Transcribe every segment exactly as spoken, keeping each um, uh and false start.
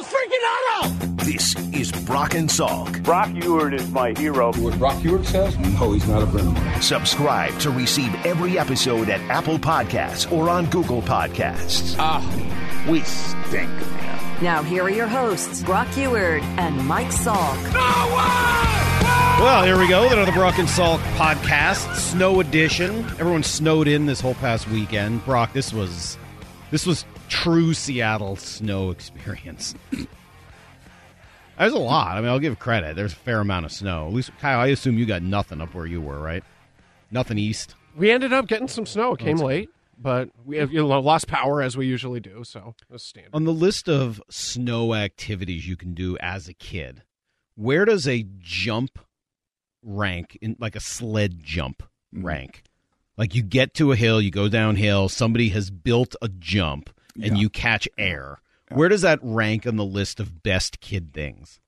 freaking auto! This is Brock and Salk. Brock Ewart is my hero. What Brock Ewart says? No, he's not a friend of mine. Subscribe to receive every episode at Apple Podcasts or on Google Podcasts. Ah, oh, we stink, man. Now here are your hosts, Brock Ewart and Mike Salk. No way! Well, here we go. Another Brock and Salk podcast, snow edition. Everyone snowed in this whole past weekend. Brock, this was this was true Seattle snow experience. There's a lot. I mean, I'll give credit. There's a fair amount of snow. At least, Kyle, I assume you got nothing up where you were, right? Nothing east. We ended up getting some snow. It came late, but we have, you know, lost power as we usually do, so that's standard. On the list of snow activities you can do as a kid, where does a jump rank, in like a sled jump rank? Like you get to a hill, you go downhill, somebody has built a jump, and Yeah. you catch air. Where does that rank on the list of best kid things?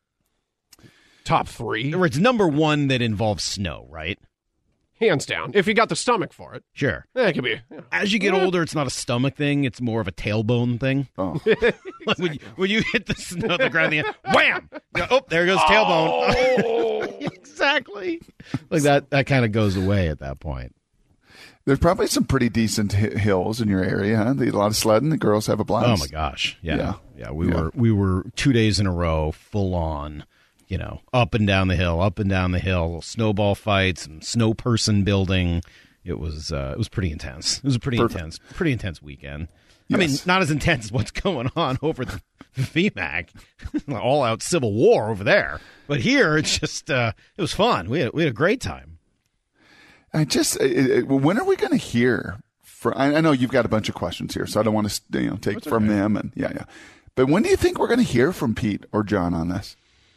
Top three. It's number one that involves snow, right? Hands down. If you got the stomach for it. Sure. Yeah, it could be. Yeah. As you get older, it's not a stomach thing. It's more of a tailbone thing. Oh. Like when, you, when you hit the snow, the ground, the wham! You go, oh, there goes tailbone. Oh. Exactly. Like that, that kind of goes away at that point. There's probably some pretty decent hi- hills in your area, huh? They, a lot of sledding. The girls have a blast. Oh my gosh. Yeah. Yeah. Yeah. we Yeah. were we were two days in a row, full on, you know, up and down the hill, up and down the hill, snowball fights and snow person building. It was uh, it was pretty intense. It was a pretty Perfect. intense, pretty intense weekend. Yes. I mean, not as intense as what's going on over the V MAC, all out civil war over there. But here, it's just uh, it was fun. We had we had a great time. I just, it, it, when are we going to hear? For, I, I know you've got a bunch of questions here, so I don't want to, you know, take That's from okay. them. And yeah, yeah. But when do you think we're going to hear from Pete or John on this?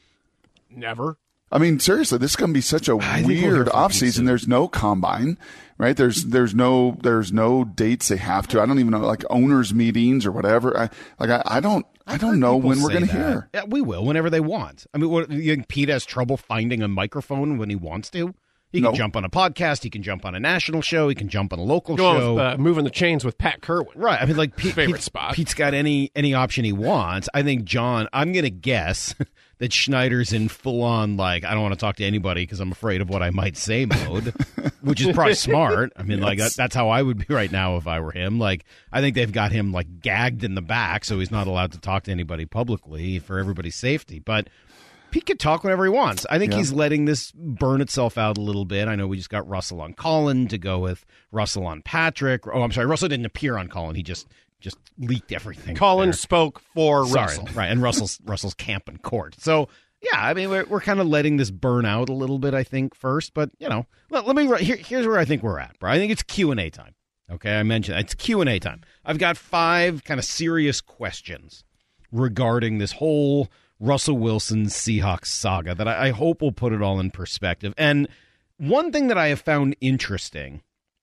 Never. I mean, seriously, this is going to be such a I think we'll hear weird from off Pete season. soon. There's no combine, right? There's there's no there's no dates they have to. I don't even know, like owners meetings or whatever. I like I, I don't I don't know People when we're say going to that. hear. Yeah, we will whenever they want. I mean, what, you think Pete has trouble finding a microphone when he wants to? He can No. jump on a podcast. He can jump on a national show. He can jump on a local Go on show. with, uh, moving the chains with Pat Kerwin. Right. I mean, like Pete, Favorite Pete's, spot. Pete's got any any option he wants. I think John. I'm going to guess that Schneider's in full on like I don't want to talk to anybody because I'm afraid of what I might say mode, which is probably smart. I mean, like that, that's how I would be right now if I were him. Like I think they've got him like gagged in the back, so he's not allowed to talk to anybody publicly for everybody's safety. But Pete can talk whenever he wants. I think Yeah. he's letting this burn itself out a little bit. I know we just got Russell on Colin to go with Russell on Patrick. Oh, I'm sorry. Russell didn't appear on Colin. He just just leaked everything. Colin there. spoke for Sorry. Russell. Right, and Russell's Russell's camp in court. So, yeah, I mean, we're, we're kind of letting this burn out a little bit, I think, first. But, you know, let, let me here, here's where I think we're at, bro. I think it's Q and A time. Okay, I mentioned it's Q and A time. I've got five kind of serious questions regarding this whole Russell Wilson Seahawks saga that I, I hope will put it all in perspective. And one thing that I have found interesting,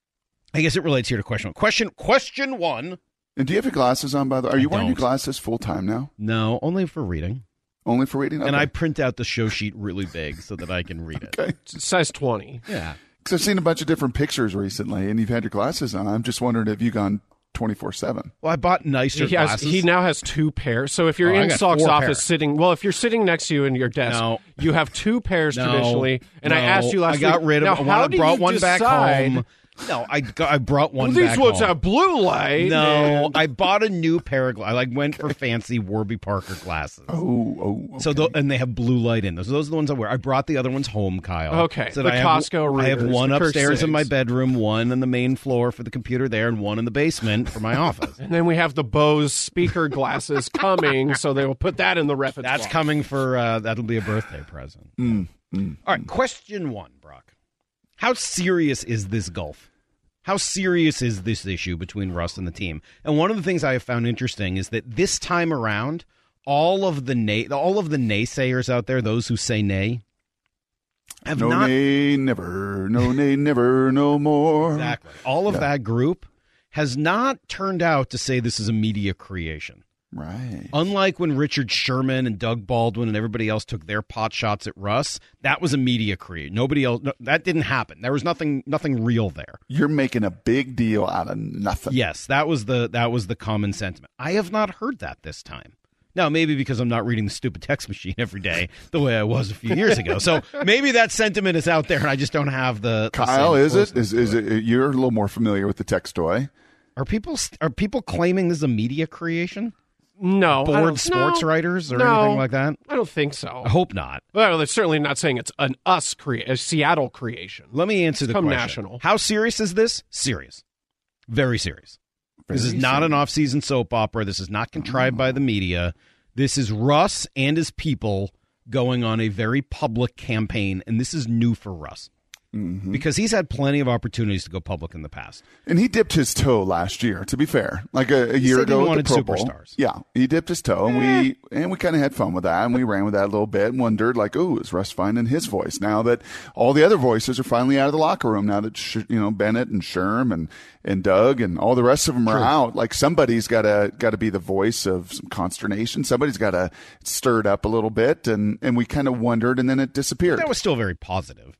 I guess it relates here to question one. Question, question one. And do you have your glasses on, by the way? Are you I wearing your don't. glasses full time now? No, only for reading. Only for reading? Okay. And I print out the show sheet really big so that I can read it. Okay. It's size twenty. Yeah. Because I've seen a bunch of different pictures recently, and you've had your glasses on. I'm just wondering if you've gone twenty-four seven. Well, I bought nicer He has. glasses. He now has two pairs. So if you're Oh, I in got Salk's four office pairs. sitting, well, if you're sitting next to you in your desk, No. you have two pairs No, traditionally. And I no, asked you last I got week. rid of now, one. how I do brought you one back decide, home. No, I got, I brought one Well, these back ones home. have blue light. No, and- I bought a new pair of glasses. I like went for fancy Warby Parker glasses. Oh, oh. Okay. So tho- and they have blue light in those. Those are the ones I wear. I brought the other ones home, Kyle. Okay, So the that I have, Costco I have readers, one the Kirk upstairs in my Sigs. bedroom, one on the main floor for the computer there, and one in the basement for my office. And then we have the Bose speaker glasses coming, so they will put that in the repertoire. That's coming for uh, that'll be a birthday present. Mm, mm, All right, question one, Brock. How serious is this gulf? How serious is this issue between Russ and the team? And one of the things I have found interesting is that this time around, all of the na- all of the naysayers out there, those who say nay, have no not nay, never. No nay, never, no more. exactly all of Yeah. that group has not turned out to say this is a media creation. Right. Unlike when Richard Sherman and Doug Baldwin and everybody else took their pot shots at Russ, that was a media create. Nobody else. No, that didn't happen. There was nothing, nothing real there. You're making a big deal out of nothing. Yes, that was the that was the common sentiment. I have not heard that this time. Now, maybe because I'm not reading the stupid text machine every day the way I was a few years ago. So maybe that sentiment is out there, and I just don't have the. the Kyle, is it? Is is it? You're a little more familiar with the text toy. Are people are people claiming this is a media creation? No. Bored sports no, writers or no, anything like that? I don't think so. I hope not. Well, they're certainly not saying it's an us crea- a Seattle creation. Let me answer the Come question. national. How serious is this? Serious. Very serious. Very this is not serious. an off-season soap opera. This is not contrived oh. by the media. This is Russ and his people going on a very public campaign, and this is new for Russ. Mm-hmm. Because he's had plenty of opportunities to go public in the past. And he dipped his toe last year, to be fair. Like a, a year said he ago wanted at the Pro Bowl. superstars. Yeah, he dipped his toe, and Eh. we and we kind of had fun with that, and we ran with that a little bit and wondered, like, oh, is Russ finding his voice now that all the other voices are finally out of the locker room, now that, Sh- you know, Bennett and Sherm and, and Doug and all the rest of them are True. out. Like, somebody's got to got to be the voice of some consternation. Somebody's got to stir it up a little bit, and, and we kind of wondered, and then it disappeared. That was still very positive.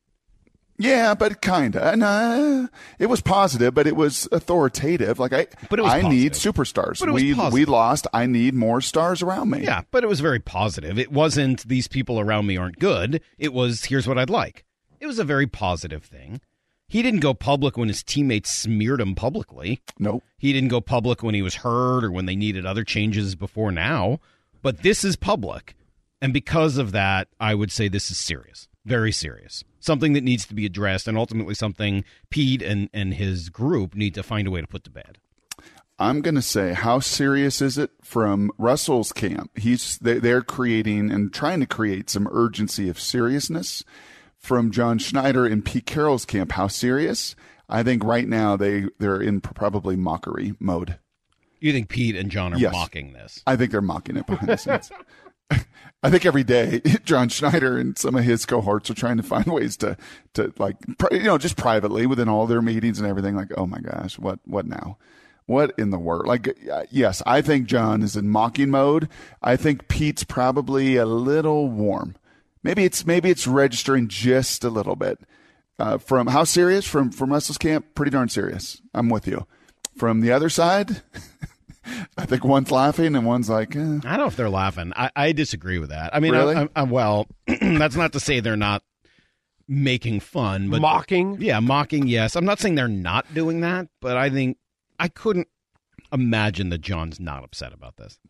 Yeah, but kind of. Nah, it was positive, but it was authoritative. Like I, But it was I need positive. superstars. But it was we positive. we lost. I need more stars around me. Yeah, but it was very positive. It wasn't these people around me aren't good. It was here's what I'd like. It was a very positive thing. He didn't go public when his teammates smeared him publicly. Nope. He didn't go public when he was hurt or when they needed other changes before now. But this is public. And because of that, I would say this is serious. Very serious. Something that needs to be addressed, and ultimately something Pete and, and his group need to find a way to put to bed. I'm going to say, how serious is it from Russell's camp? He's they, they're creating and trying to create some urgency of seriousness. From John Schneider and Pete Carroll's camp, how serious? I think right now they they're in probably mockery mode. You think Pete and John are Yes. mocking this? I think they're mocking it behind the scenes. I think every day John Schneider and some of his cohorts are trying to find ways to, to like, pri- you know, just privately within all their meetings and everything. Like, oh my gosh, what, what now? What in the world? Like, uh, yes, I think John is in mocking mode. I think Pete's probably a little warm. Maybe it's maybe it's registering just a little bit. Uh, from how serious? From from Russell's camp, pretty darn serious. I'm with you. From the other side. I think one's laughing and one's like, eh. I don't know if they're laughing. I, I disagree with that. I mean, Really? I, I, I, well, that's not to say they're not making fun, but Mocking? Yeah, mocking. Yes, I'm not saying they're not doing that, but I think I couldn't imagine that John's not upset about this.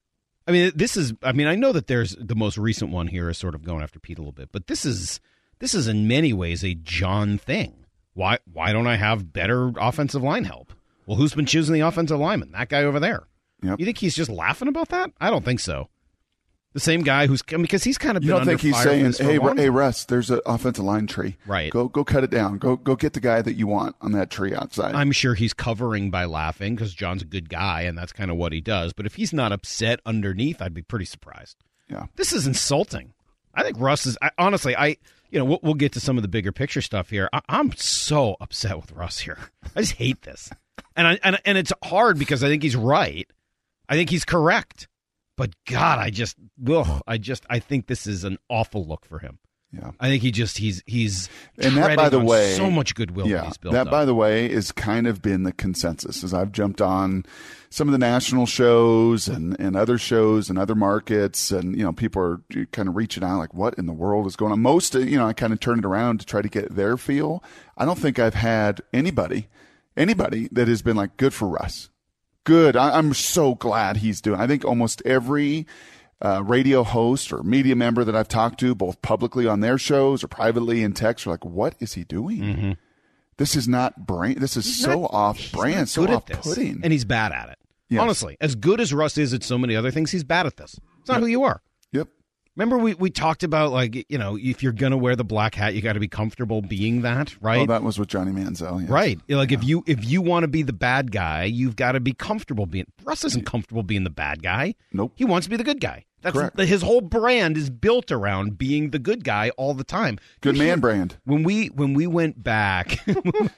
I mean, this is. I mean, I know that there's the most recent one here is sort of going after Pete a little bit, but this is this is in many ways a John thing. Why why don't I have better offensive line help? Well, who's been choosing the offensive lineman? That guy over there. Yep. You think he's just laughing about that? I don't think so. The same guy who's I mean, because he's kind of You been don't think under he's fire for saying, this for a "Hey, long Ru- hey, time. Russ, there's an offensive line tree. Right. Go, go, cut it down. Go, go get the guy that you want on that tree outside." I'm sure he's covering by laughing because John's a good guy and that's kind of what he does. But if he's not upset underneath, I'd be pretty surprised. Yeah. This is insulting. I think Russ is. I, honestly, I you know we'll, we'll get to some of the bigger picture stuff here. I, I'm so upset with Russ here. I just hate this, and I, and and it's hard because I think he's right. I think he's correct. But God, I just, ugh, I just, I think this is an awful look for him. Yeah. I think he just, he's, he's, And that, by treading the on way, so much goodwill that yeah, he's built that, up. by the way, is kind of been the consensus as I've jumped on some of the national shows and, and other shows and other markets. And, you know, people are kind of reaching out like, what in the world is going on? Most, you know, I kind of turn it around to try to get their feel. I don't think I've had anybody, anybody that has been like, good for Russ. Good. I, I'm so glad he's doing. I think almost every uh, radio host or media member that I've talked to, both publicly on their shows or privately in text, are like, "What is he doing? Mm-hmm. This is not brand. This is He's so not- off he's brand, not so good at off this. putting." And he's bad at it. Yes. Honestly, as good as Russ is at so many other things, he's bad at this. It's not Yep. who you are. Yep. Remember we, we talked about, like, you know, if you're going to wear the black hat, you got to be comfortable being that, right? Oh, that was with Johnny Manziel. Yes. Right. Like, if you if you want to be the bad guy, you've got to be comfortable being. Russ isn't comfortable being the bad guy. Nope. He wants to be the good guy. That's Correct. his whole brand is built around being the good guy all the time. Good man brand. When we when we went back, is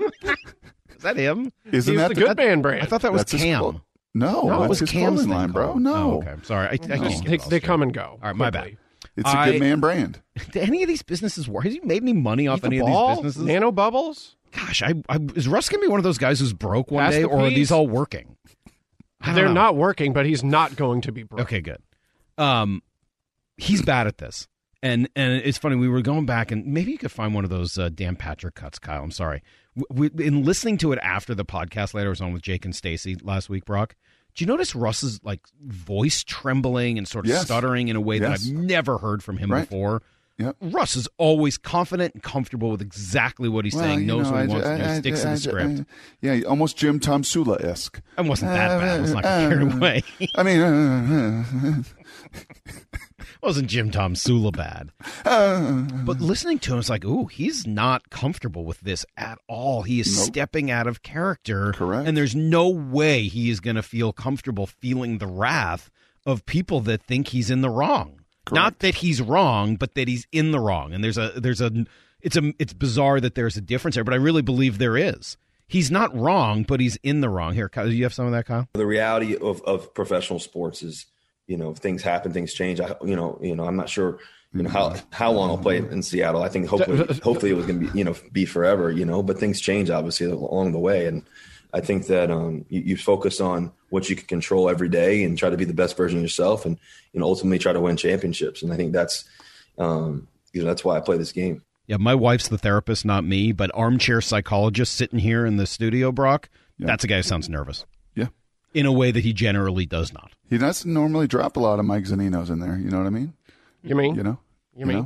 that him? Isn't He's that the good man brand. I thought that was That's his Cam. clo- No, No, that's it was his Cam's clothing thing line, bro. called. No, Oh, okay. I'm sorry. I, I No. just They, they come and go. All right, my quickly. it's a I- good man brand. Do any of these businesses work? Has he made any money off Eat the any ball? of these businesses? Nano bubbles? Gosh, I, I is Russ gonna be one of those guys who's broke one Pass day, the or are peas? these all working? I don't They're know. not working, but he's not going to be broke. Okay, good. Um, he's bad at this. And and it's funny, we were going back, and maybe you could find one of those uh, Dan Patrick cuts, Kyle. I'm sorry. We, we, in listening to it after the podcast later, I was on with Jake and Stacy last week, Brock. Do you notice Russ's like voice trembling and sort of Yes. stuttering in a way Yes. that I've never heard from him Right. before? Yep. Russ is always confident and comfortable with exactly what he's Well, saying, you knows know, what he I- wants to do, I- sticks I- to the I- script. I- yeah, almost Jim Tom Sula-esque. I wasn't that bad. Let's not get carried away. I mean, uh, Wasn't Jim Tom Sula bad. But listening to him, it's like, ooh, he's not comfortable with this at all. He is Nope. stepping out of character. Correct. And there's no way he is going to feel comfortable feeling the wrath of people that think he's in the wrong. Correct. Not that he's wrong, but that he's in the wrong. And there's a there's a it's a it's bizarre that there's a difference there, but I really believe there is. He's not wrong, but he's in the wrong. Here, Kyle, do you have some of that, Kyle? The reality of, of professional sports is, you know, things happen, things change. I, you know, you know, I'm not sure, you know, how how long I'll play in Seattle. I think hopefully, hopefully it was going to be, you know, be forever. You know, but things change obviously along the way, and I think that um, you, you focus on what you can control every day and try to be the best version of yourself, and you know, ultimately try to win championships. And I think that's, um, you know, that's why I play this game. Yeah, my wife's the therapist, not me, but armchair psychologist sitting here in the studio, Brock, Yeah. that's a guy who sounds nervous yeah. in a way that he generally does not. He doesn't normally drop a lot of Mike Zaninos in there. You know what I mean? You mean? You know? You mean? know?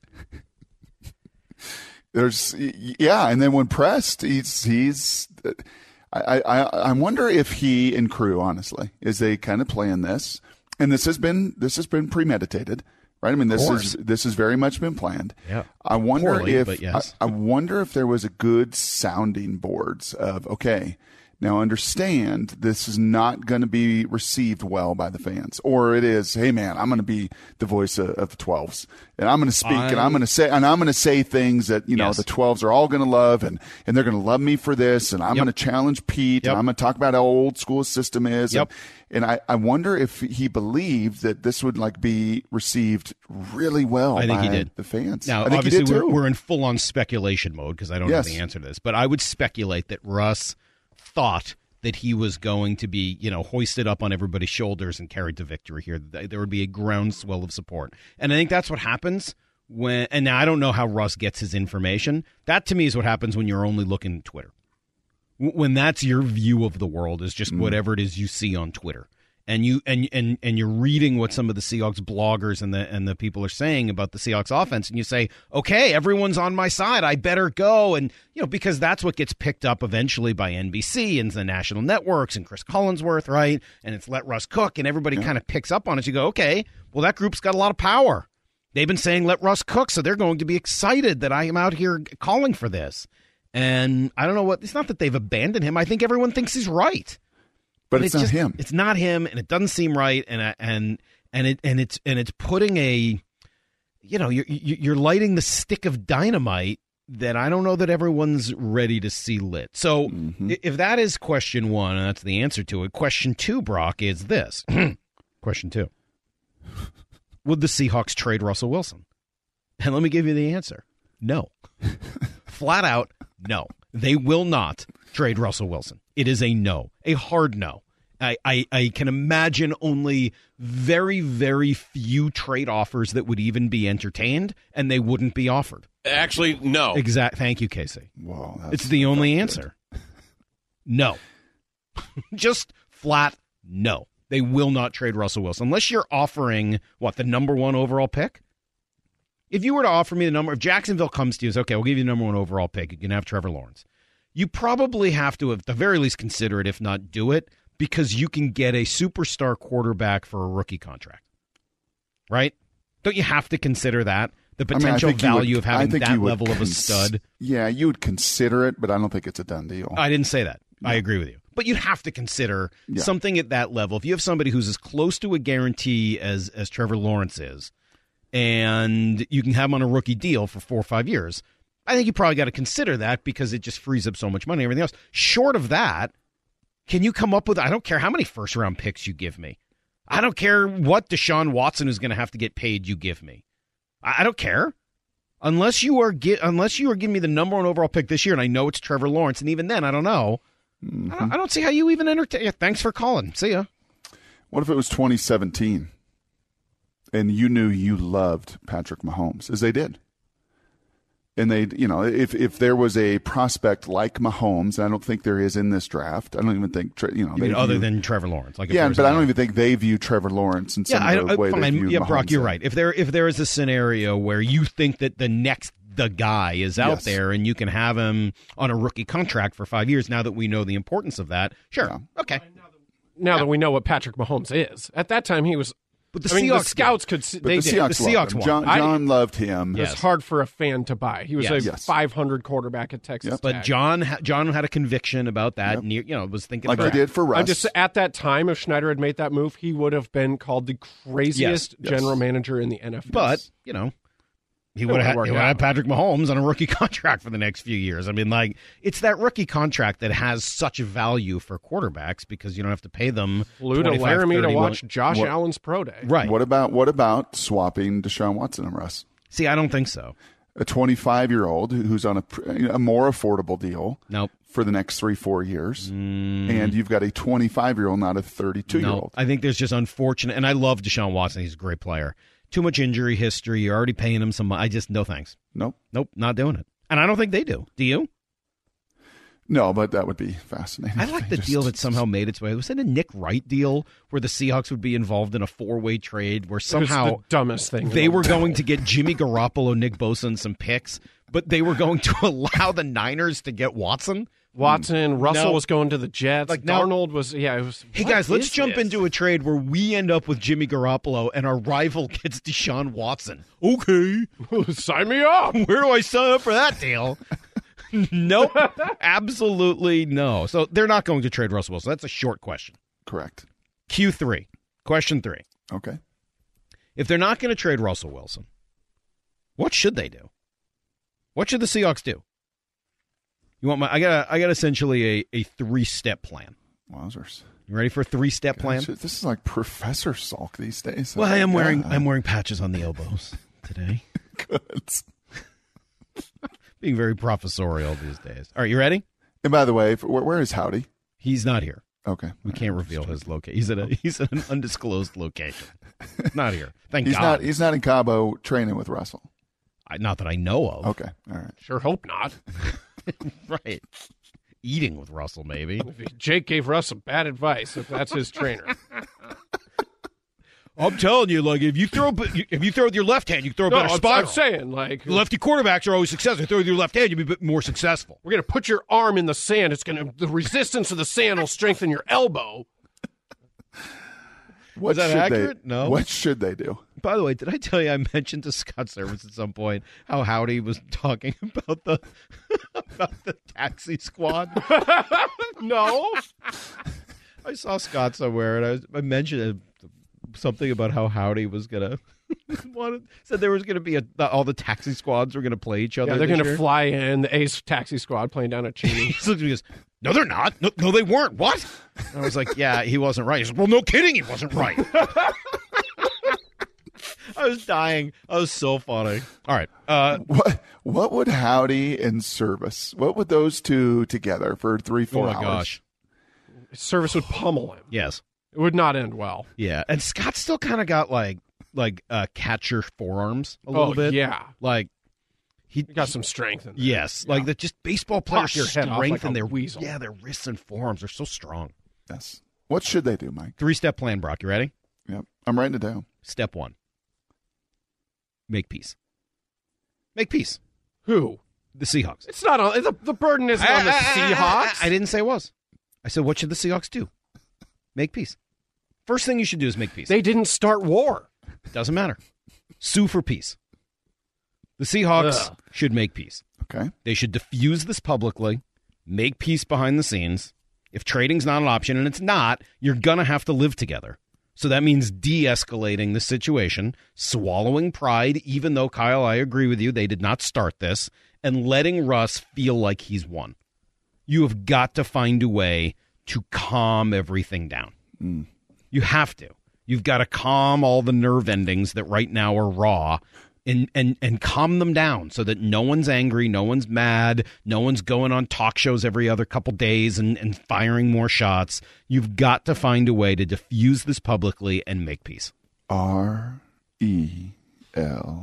There's, yeah. And then when pressed, he's, he's, I, I, I wonder if he and crew, honestly, is they kind of playing this, and this has been, this has been premeditated. Right, I mean, this is this has very much been planned. Yeah, I wonder poorly, if but yes. I, I wonder if there was a good sounding boards of okay, now understand this is not going to be received well by the fans, or it is. Hey, man, I'm going to be the voice of, of the twelves, and I'm going to speak, I, and I'm going to say, and I'm going to say things that you know yes. the twelves are all going to love, and and they're going to love me for this, and I'm yep. going to challenge Pete, yep. and I'm going to talk about how old school system is. Yep. And, And I, I wonder if he believed that this would like be received really well I think by he did. the fans. Now, I think obviously, he did too. we're, we're in full-on speculation mode because I don't Yes. know the answer to this. But I would speculate that Russ thought that he was going to be, you know, hoisted up on everybody's shoulders and carried to victory here. There would be a groundswell of support. And I think that's what happens when – and now I don't know how Russ gets his information. That, to me, is what happens when you're only looking at Twitter. When that's your view of the world is just mm. whatever it is you see on Twitter. And you and, and and you're reading what some of the Seahawks bloggers and the and the people are saying about the Seahawks offense, and you say, okay, everyone's on my side. I better go. And you know, because that's what gets picked up eventually by N B C and the national networks and Chris Collinsworth, right? And it's let Russ cook, and everybody yeah. kind of picks up on it. You go, okay, well, that group's got a lot of power. They've been saying let Russ cook, so they're going to be excited that I am out here calling for this. And I don't know what. It's not that they've abandoned him. I think everyone thinks he's right. But, but it's, it's not just, him. It's not him, and it doesn't seem right. And and and it and it's and it's putting a, you know, you're you're lighting the stick of dynamite that I don't know that everyone's ready to see lit. So mm-hmm. if that is question one, and that's the answer to it, question two, Brock, is this. Question two: would the Seahawks trade Russell Wilson? And let me give you the answer: no, flat out, no. They will not trade Russell Wilson. It is a no, a hard no. I, I, I can imagine only very, very few trade offers that would even be entertained, and they wouldn't be offered. Actually, no. Exact. Thank you, Casey. Wow, it's the only answer. No. Just flat no. They will not trade Russell Wilson unless you're offering, what, the number one overall pick? If you were to offer me the number, if Jacksonville comes to you and says, okay, we'll give you the number one overall pick, you can have Trevor Lawrence. You probably have to, at the very least, consider it, if not do it, because you can get a superstar quarterback for a rookie contract. Right? Don't you have to consider that? The potential I mean, I value would, of having that would level cons- of a stud? Yeah, you would consider it, but I don't think it's a done deal. I didn't say that. No. I agree with you. But you'd have to consider yeah. something at that level. If you have somebody who's as close to a guarantee as, as Trevor Lawrence is, and you can have him on a rookie deal for four or five years, I think you probably got to consider that because it just frees up so much money and everything else. Short of that, can you come up with, I don't care how many first-round picks you give me. I don't care what Deshaun Watson is going to have to get paid you give me. I, I don't care. Unless you are get, unless you are giving me the number one overall pick this year, and I know it's Trevor Lawrence, and even then, I don't know. Mm-hmm. I, don't, I don't see how you even entertain. Yeah, thanks for calling. See ya. What if it was twenty seventeen and you knew you loved Patrick Mahomes, as they did? And they, you know, if if there was a prospect like Mahomes, and I don't think there is in this draft. I don't even think, you know, you they mean other view, than Trevor Lawrence. Like if yeah, there's but I a- don't even think they view Trevor Lawrence in some Yeah, I, of the I, way fine. they view Yeah, Mahomes. Brock, you're right. If there if there is a scenario where you think that the next the guy is out Yes. there and you can have him on a rookie contract for five years, now that we know the importance of that, sure, Yeah. okay. Now that we know what Patrick Mahomes is, at that time he was. But the I mean, Seahawks the scouts could. See, But they the did. Seahawks, The Seahawks loved him. won. John, I- John loved him. It was Yes. hard for a fan to buy. He was Yes. a Yes. five hundred quarterback at Texas Yep. But Tech. John ha- John had a conviction about that. Yep. Near, you know, was thinking Like about he did for Russ. I'm just at that time, if Schneider had made that move, he would have been called the craziest Yes. general manager in the N F L. But you know, he It would would've have had, worked he would've had out. Patrick Mahomes on a rookie contract for the next few years. I mean, like it's that rookie contract that has such value for quarterbacks because you don't have to pay them. flew to twenty-five, Laramie to thirty watch million- Josh What- Allen's pro day. Right. What about what about swapping Deshaun Watson and Russ? See, I don't think so. A twenty-five-year-old who's on a, pr- a more affordable deal Nope. for the next three, four years, and you've got a twenty-five-year-old, not a thirty-two-year-old. No, I think there's just unfortunate, and I love Deshaun Watson. He's a great player. Too much injury history. You're already paying him some money. I just, no thanks. Nope. Nope, not doing it. And I don't think they do. Do you? No, but that would be fascinating. I like They the just- deal that somehow made its way. Was it a Nick Wright deal where the Seahawks would be involved in a four-way trade where It was somehow the dumbest thing. in they the were world. going to get Jimmy Garoppolo, Nick Bosa, and some picks, but they were going to allow the Niners to get Watson? Watson, Russell No. was going to the Jets. Like, now- Darnold was, yeah. It was. Hey what guys, let's is jump this? into a trade where we end up with Jimmy Garoppolo and our rival gets Deshaun Watson. Okay. Sign me up. Where do I sign up for that deal? Nope. Absolutely no. So they're not going to trade Russell Wilson. That's a short question. Correct. Q three. Question three. Okay. If they're not going to trade Russell Wilson, what should they do? What should the Seahawks do? You want my I got I got essentially a, a three-step plan. Wowzers. You ready for a three-step plan? Gosh, this is like Professor Salk these days. Well, I am wearing Yeah. I'm wearing patches on the elbows today. Good. Being very professorial these days. All right, you ready? And by the way, f- where, where is Howdy? He's not here. Okay. We can't reveal his location. He's at a he's at an undisclosed location. Not here. Thank He's God. not. He's not in Cabo training with Russell. I, not that I know of. Okay. All right. Sure hope not. Right. Eating with Russell, maybe. Jake gave Russ some bad advice if that's his trainer. I'm telling you, like if you throw if you throw with your left hand, you throw a No, better I'm, spiral. I'm saying, like, Lefty quarterbacks are always successful. Throw with your left hand, you'll be a bit more successful. we're going to put your arm in the sand. It's going to, the resistance of the sand will strengthen your elbow. What that should accurate? They, No. What should they do? By the way, did I tell you I mentioned to Scott Service at some point how Howdy was talking about the about the taxi squad? No. I saw Scott somewhere, and I, was, I mentioned something about how Howdy was gonna wanted, said there was gonna be a all the taxi squads were gonna play each other. Yeah, they're this going to year. fly in the Ace taxi squad playing down at Cheney. He looked at me and goes, "No, they're not. No, no, they weren't. What?" And I was like, "Yeah, he wasn't right." He said, "Well, no kidding, he wasn't right." I was dying. I was so funny. All right. Uh, What What would Howdy and Service? What would those two together for three, oh four my hours? gosh. Service would pummel him. Yes. It would not end well. Yeah. And Scott still kind of got like like uh, catcher forearms a little Oh, bit. yeah. Like he He got some strength in there. Yes, Yeah. like the just baseball Pop players' your head off strength like a and their weasel. yeah, their wrists and forearms are so strong. Yes. What should they do, Mike? Three step plan, Brock. You ready? Yep. I'm writing it down. Step one: make peace. Make peace. Who? The Seahawks. It's not on. The, the burden isn't on the Seahawks. I, I didn't say it was. I said, what should the Seahawks do? Make peace. First thing you should do is make peace. They didn't start war. Doesn't matter. Sue for peace. The Seahawks Ugh. should make peace. Okay. They should diffuse this publicly, make peace behind the scenes. If trading's not an option, and it's not, you're going to have to live together. So that means de-escalating the situation, swallowing pride, even though, Kyle, I agree with you, they did not start this, and letting Russ feel like he's won. You have got to find a way to calm everything down. Mm. You have to. You've got to calm all the nerve endings that right now are raw and, and, and calm them down so that no one's angry, no one's mad, no one's going on talk shows every other couple days and, and firing more shots. You've got to find a way to diffuse this publicly and make peace. R E L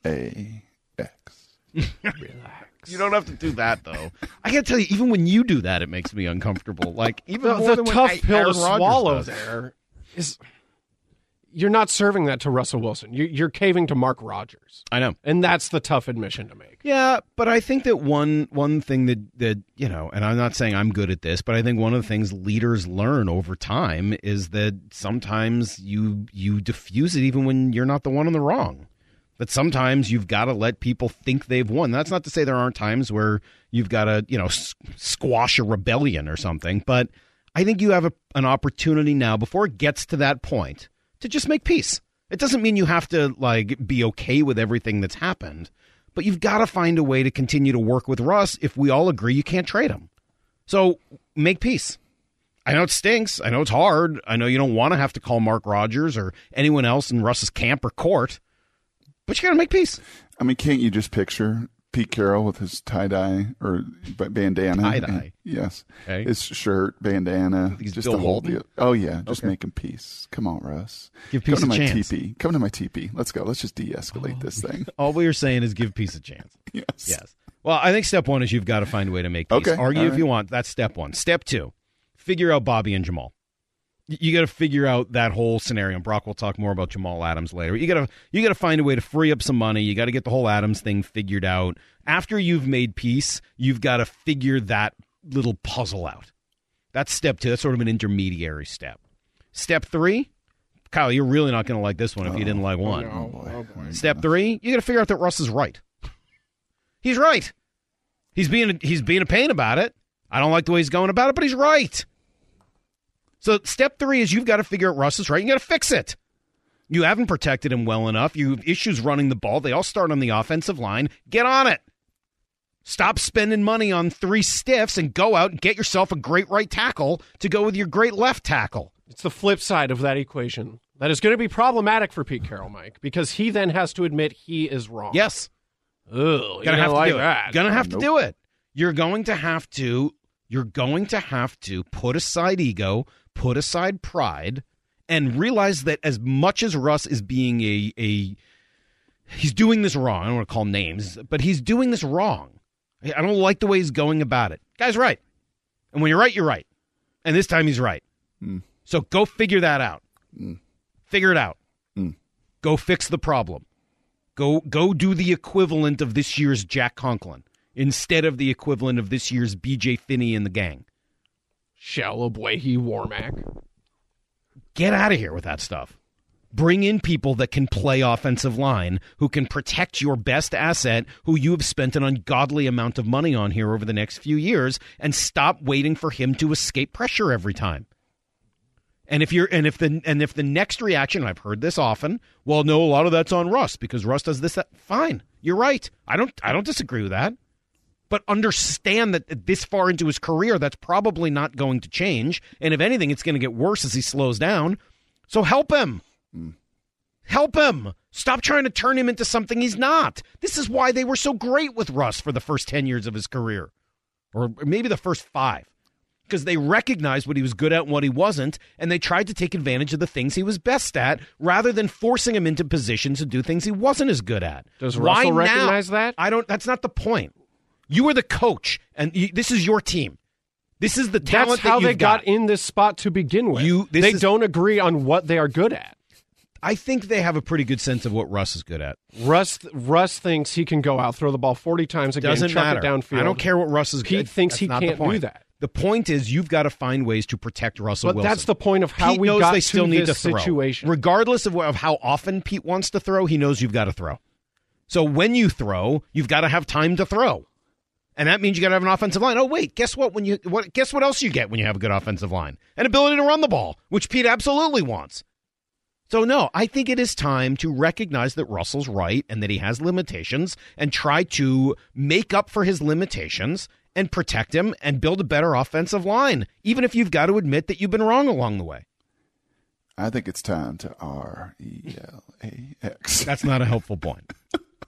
A X. Relax. You don't have to do that, though. I got to tell you, even when you do that, it makes me uncomfortable. Like, even the, more the than tough when pill Aaron to Rodgers swallow does. there is you're not serving that to Russell Wilson. You, you're caving to Mark Rodgers. I know. And that's the tough admission to make. Yeah, but I think that one one thing that, that, you know, and I'm not saying I'm good at this, but I think one of the things leaders learn over time is that sometimes you you diffuse it even when you're not the one in the wrong. That sometimes you've got to let people think they've won. That's not to say there aren't times where you've got to, you know, s- squash a rebellion or something, but I think you have a, an opportunity now before it gets to that point to just make peace. It doesn't mean you have to, like, be okay with everything that's happened, but you've got to find a way to continue to work with Russ if we all agree you can't trade him. So make peace. I know it stinks. I know it's hard. I know you don't want to have to call Mark Rodgers or anyone else in Russ's camp or court, but you got to make peace. I mean, can't you just picture Pete Carroll with his tie-dye or bandana? Tie-dye? Yes. Okay. His shirt, bandana. He's just Bill the whole Walton? deal. Oh, yeah. Just Okay. making peace. Come on, Russ. Give Come peace to a my chance. teepee. Come to my teepee. Let's go. Let's just de-escalate this thing. All we are saying is give peace a chance. Yes. Yes. Well, I think step one is you've got to find a way to make peace. Okay, Argue all if right. you want. That's step one. Step two, figure out Bobby and Jamal. Y- You got to figure out that whole scenario. And Brock will talk more about Jamal Adams later. You got to you got to find a way to free up some money. You got to get the whole Adams thing figured out. After you've made peace, you've got to figure that little puzzle out. That's step two. That's sort of an intermediary step. Step three, Kyle, you're really not going to like this one if you didn't like one. Oh, boy. Oh, boy. Step three, you got to figure out that Russ is right. He's right. He's being he's being a pain about it. I don't like the way he's going about it, but he's right. So step three is you've got to figure out Russ is right. You got to fix it. You haven't protected him well enough. You have issues running the ball. They all start on the offensive line. Get on it. Stop spending money on three stiffs and go out and get yourself a great right tackle to go with your great left tackle. It's the flip side of that equation. That is going to be problematic for Pete Carroll, Mike, because he then has to admit he is wrong. Yes. Ugh, you Gonna have to like do that. it. Gonna have to do it. You're going to have to. You're going to have to put aside ego, put aside pride, and realize that as much as Russ is being a a, he's doing this wrong. I don't want to call names, but he's doing this wrong. I don't like the way he's going about it. Guy's right, and when you're right, you're right, and this time he's right. Mm. So go figure that out. Mm. Figure it out. Mm. Go fix the problem. Go go do the equivalent of this year's Jack Conklin instead of the equivalent of this year's B J Finney and the gang. Shalabwehi Warmack. Get out of here with that stuff. Bring in people that can play offensive line, who can protect your best asset, who you have spent an ungodly amount of money on here over the next few years, and stop waiting for him to escape pressure every time. And if you're and if the and if the next reaction, I've heard this often, well, no, a lot of that's on Russ because Russ does this, that. Fine. You're right. I don't I don't disagree with that. But understand that this far into his career, that's probably not going to change. And if anything, it's going to get worse as he slows down. So help him. Mm. Help him. Stop trying to turn him into something he's not. This is why they were so great with Russ for the first ten years of his career. Or maybe the first five. Because they recognized what he was good at and what he wasn't, and they tried to take advantage of the things he was best at, rather than forcing him into positions to do things he wasn't as good at. Does Why Russell now? recognize that? I don't. That's not the point. You are the coach, and you, this is your team. This is the talent That's how that they you've got got in this spot to begin with. You- this they is- don't agree on what they are good at. I think they have a pretty good sense of what Russ is good at. Russ Russ thinks he can go out, throw the ball forty times a game, Doesn't chuck matter. it downfield. I don't care what Russ is Pete good. thinks That's he not the can't do point. that. The point is you've got to find ways to protect Russell But Wilson. that's the point of how Pete we knows got they to still need this to throw. situation. Regardless of, wh- of how often Pete wants to throw, he knows you've got to throw. So when you throw, you've got to have time to throw. And that means you got to have an offensive line. Oh, wait, guess what? When you what? Guess what else you get when you have a good offensive line? An ability to run the ball, which Pete absolutely wants. So, no, I think it is time to recognize that Russell's right and that he has limitations and try to make up for his limitations and protect him and build a better offensive line, even if you've got to admit that you've been wrong along the way. I think it's time to R E L A X. That's not a helpful point.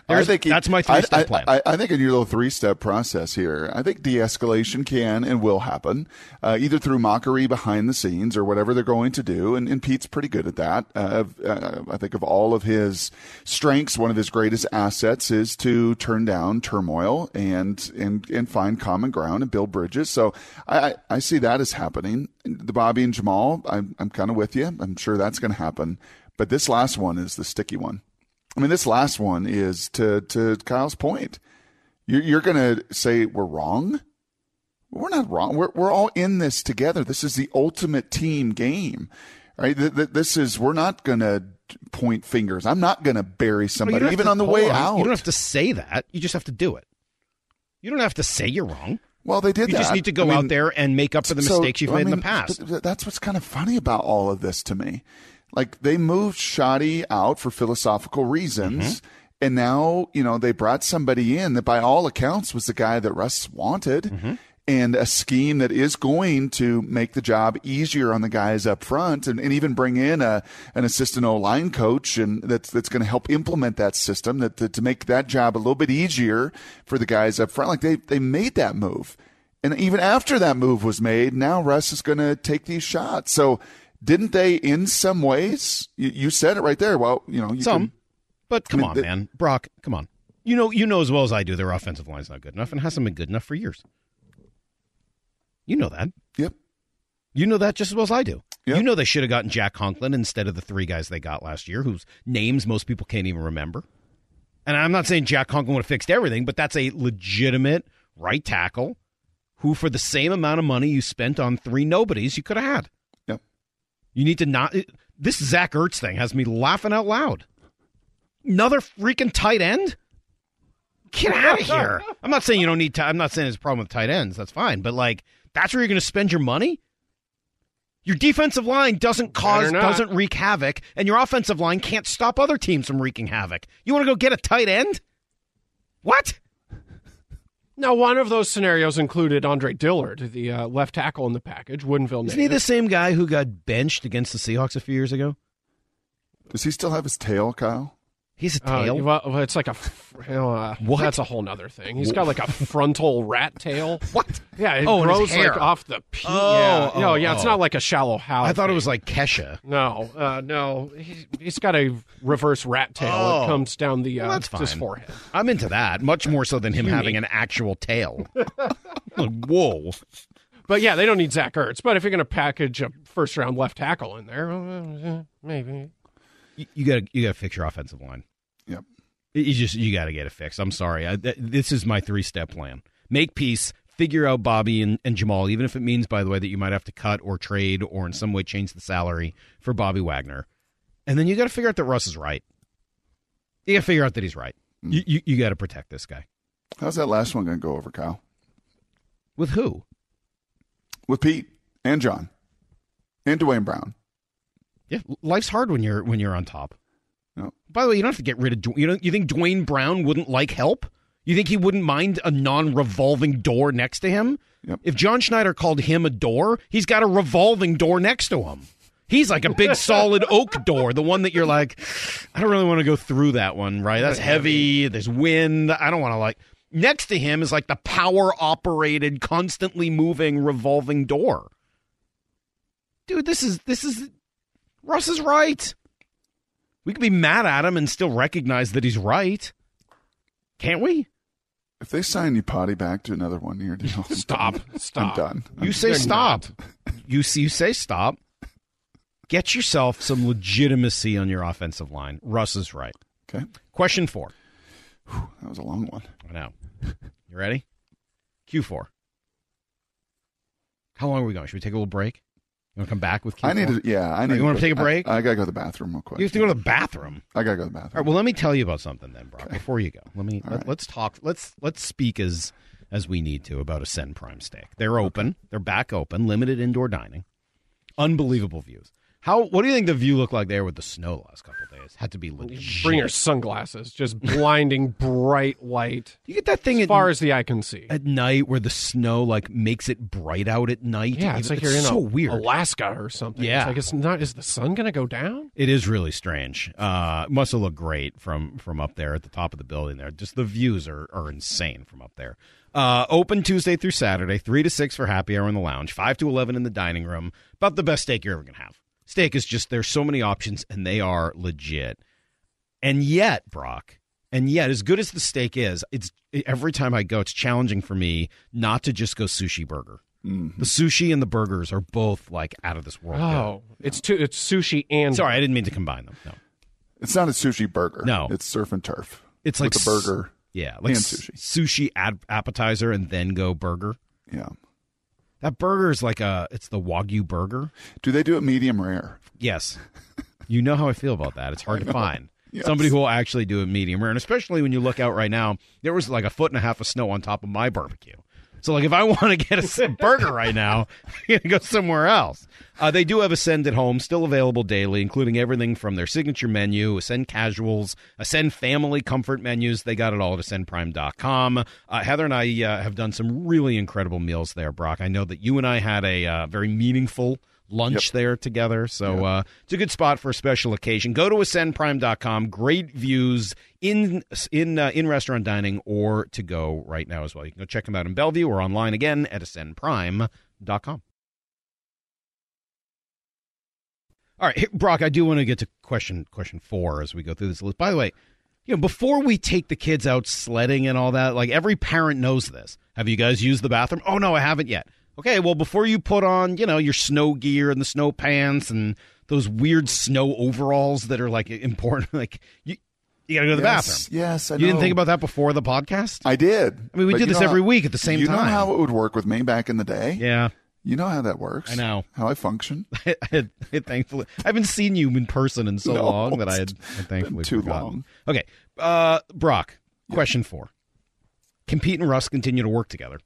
There's, I think he, that's my three-step I, plan. I, I, I think in your little three-step process here, I think de-escalation can and will happen, uh, either through mockery behind the scenes or whatever they're going to do. And, and Pete's pretty good at that. Uh, uh, I think of all of his strengths, one of his greatest assets is to turn down turmoil and and, and find common ground and build bridges. So I, I see that as happening. The Bobby and Jamal, I'm, I'm kind of with you. I'm sure that's going to happen. But this last one is the sticky one. I mean, this last one is to, to Kyle's point. You're, you're going to say we're wrong? We're not wrong. We're, we're all in this together. This is the ultimate team game, right? This is, we're not going to point fingers. I'm not going to bury somebody, well, even to, on the way on. out. You don't have to say that. You just have to do it. You don't have to say you're wrong. Well, they did you that. You just need to go I mean, out there and make up for the so, mistakes you've I made mean, in the past. That's what's kind of funny about all of this to me. Like, they moved Shoddy out for philosophical reasons, mm-hmm. and now, you know, they brought somebody in that by all accounts was the guy that Russ wanted, mm-hmm. and a scheme that is going to make the job easier on the guys up front, and, and even bring in a an assistant O-line coach and that's that's going to help implement that system that to, to make that job a little bit easier for the guys up front. Like, they, they made that move. And even after that move was made, now Russ is going to take these shots. So didn't they, in some ways, you, you said it right there. Well, you know, you some, can, but come I mean, on, the, man, Brock, come on. You know, you know as well as I do, their offensive line's not good enough, and hasn't been good enough for years. You know that. Yep. You know that just as well as I do. Yep. You know they should have gotten Jack Conklin instead of the three guys they got last year, whose names most people can't even remember. And I'm not saying Jack Conklin would have fixed everything, but that's a legitimate right tackle who, for the same amount of money you spent on three nobodies, you could have had. Yep. You need to not. This Zach Ertz thing has me laughing out loud. Another freaking tight end? Get out of here. I'm not saying you don't need to. I'm not saying there's a problem with tight ends. That's fine. But, like, that's where you're going to spend your money? Your defensive line doesn't cause, doesn't wreak havoc, and your offensive line can't stop other teams from wreaking havoc. You want to go get a tight end? What? Now, one of those scenarios included Andre Dillard, the uh, left tackle in the package, Woodinville native. Isn't he the same guy who got benched against the Seahawks a few years ago? Does he still have his tail, Kyle? He's a tail? Uh, well, it's like a... Uh, what? That's a whole nother thing. He's got like a frontal rat tail. What? Yeah, it oh, grows like off the... Pe- oh, yeah, oh, no, yeah, oh. it's not like a shallow howl. I thought thing. it was like Kesha. No, uh, no. He, he's got a reverse rat tail oh. that comes down the uh, well, that's fine. his forehead. I'm into that, much more so than him Unique. having an actual tail. Like, whoa. But yeah, they don't need Zach Ertz. But if you're going to package a first-round left tackle in there, uh, maybe. You got you got to fix your offensive line. Yep. You just you got to get it fixed. I'm sorry. I, th- this is my three step plan. Make peace. Figure out Bobby and, and Jamal, even if it means, by the way, that you might have to cut or trade or in some way change the salary for Bobby Wagner. And then you got to figure out that Russ is right. You got to figure out that he's right. Mm. You you, you got to protect this guy. How's that last one going to go over, Kyle? With who? With Pete and John and Dwayne Brown. Yeah, life's hard when you're when you're on top. No. By the way, you don't have to get rid of. You don't. You think Dwayne Brown wouldn't like help? You think he wouldn't mind a non-revolving door next to him? Yep. If John Schneider called him a door, he's got a revolving door next to him. He's like a big solid oak door, the one that you're like, I don't really want to go through that one, right? That's heavy. There's wind. I don't want to like. Next to him is like the power-operated, constantly moving revolving door. Dude, this is this is Russ is right. We can be mad at him and still recognize that he's right. Can't we? If they sign you potty back to another one year deal, stop, stop. I'm done. I'm you say stop. You see, you say stop. Get yourself some legitimacy on your offensive line. Russ is right. Okay. Question four. Whew, that was a long one. I know. You ready? Q four. How long are we going? Should we take a little break? You want to come back with Q four? I need to, yeah. I need you want to go, take a break? I, I got to go to the bathroom real quick. You have to go to the bathroom? I got to go to the bathroom. All right, well, let me tell you about something then, Brock, okay. Before you go. Let me, let, right. let's talk. Let's let's speak as as we need to about Ascend Prime Steak. They're open. Okay. They're back open. Limited indoor dining. Unbelievable views. How? What do you think the view looked like there with the snow the last couple of days? Had to be legit. Bring your sunglasses. Just blinding bright light. You get that thing as at, far as the eye can see at night where the snow like makes it bright out at night. Yeah, it's like it's you're in so a, weird. Alaska or something. Yeah, it's like it's not. Is the sun going to go down? It is really strange. Uh, must have looked great from from up there at the top of the building. There, just the views are are insane from up there. Uh, open Tuesday through Saturday, three to six for happy hour in the lounge, five to eleven in the dining room. About the best steak you're ever gonna have. Steak is just, there's so many options, and they are legit. And yet, Brock, and yet, as good as the steak is, it's every time I go, it's challenging for me not to just go sushi burger. Mm-hmm. The sushi and the burgers are both like out of this world. Oh, good. it's too, it's sushi and. Sorry, I didn't mean to combine them. No, it's not a sushi burger. No, it's surf and turf. It's like a burger. Yeah, like and sushi. Sushi ad- appetizer and then go burger. Yeah. That burger is like a, it's the Wagyu burger. Do they do it medium rare? Yes. You know how I feel about that. It's hard to find. Yes. Somebody who will actually do it medium rare. And especially when you look out right now, there was like a foot and a half of snow on top of my barbecue. So like if I want to get a burger right now, I'm going to go somewhere else. Uh, they do have Ascend at home, still available daily, including everything from their signature menu, Ascend Casuals, Ascend Family Comfort menus. They got it all at ascend prime dot com. Uh, Heather and I uh, have done some really incredible meals there, Brock. I know that you and I had a uh, very meaningful lunch yep. there together. So yep. uh, it's a good spot for a special occasion. Go to ascend prime dot com. Great views in in uh, in restaurant dining or to go right now as well. You can go check them out in Bellevue or online again at ascend prime dot com. All right, Brock, I do want to get to question question four as we go through this list. By the way, you know, before we take the kids out sledding and all that, like every parent knows this. Have you guys used the bathroom? Oh, no, I haven't yet. Okay, well, before you put on, you know, your snow gear and the snow pants and those weird snow overalls that are, like, important, like, you, you got to go to the yes, bathroom. Yes, I know. You didn't think about that before the podcast? I did. I mean, we did this every week at the same you time. You know how it would work with me back in the day? Yeah. You know how that works. I know. How I function. I, I, I thankfully, I haven't seen you in person in so no, long that I had I thankfully too forgotten. long. Okay, uh, Brock, yeah. question four. Can Pete and Russ continue to work together?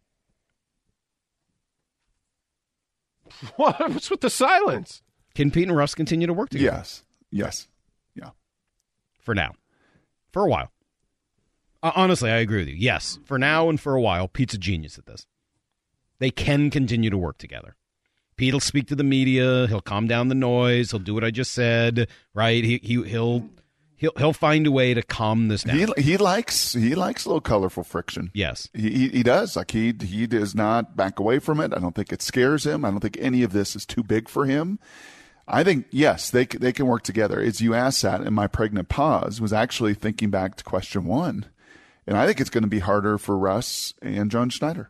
What? What's with the silence? Can Pete and Russ continue to work together? Yes. Yes. Yeah. For now. For a while. Uh, honestly, I agree with you. Yes. For now and for a while, Pete's a genius at this. They can continue to work together. Pete will speak to the media. He'll calm down the noise. He'll do what I just said. Right? He, he he'll he'll he'll find a way to calm this down. He he likes he likes a little colorful friction. Yes, he he, he does. Like he he does not back away from it. I don't think it scares him. I don't think any of this is too big for him. I think yes, they they can work together. As you asked that, and my pregnant pause was actually thinking back to question one, and I think it's going to be harder for Russ and John Schneider.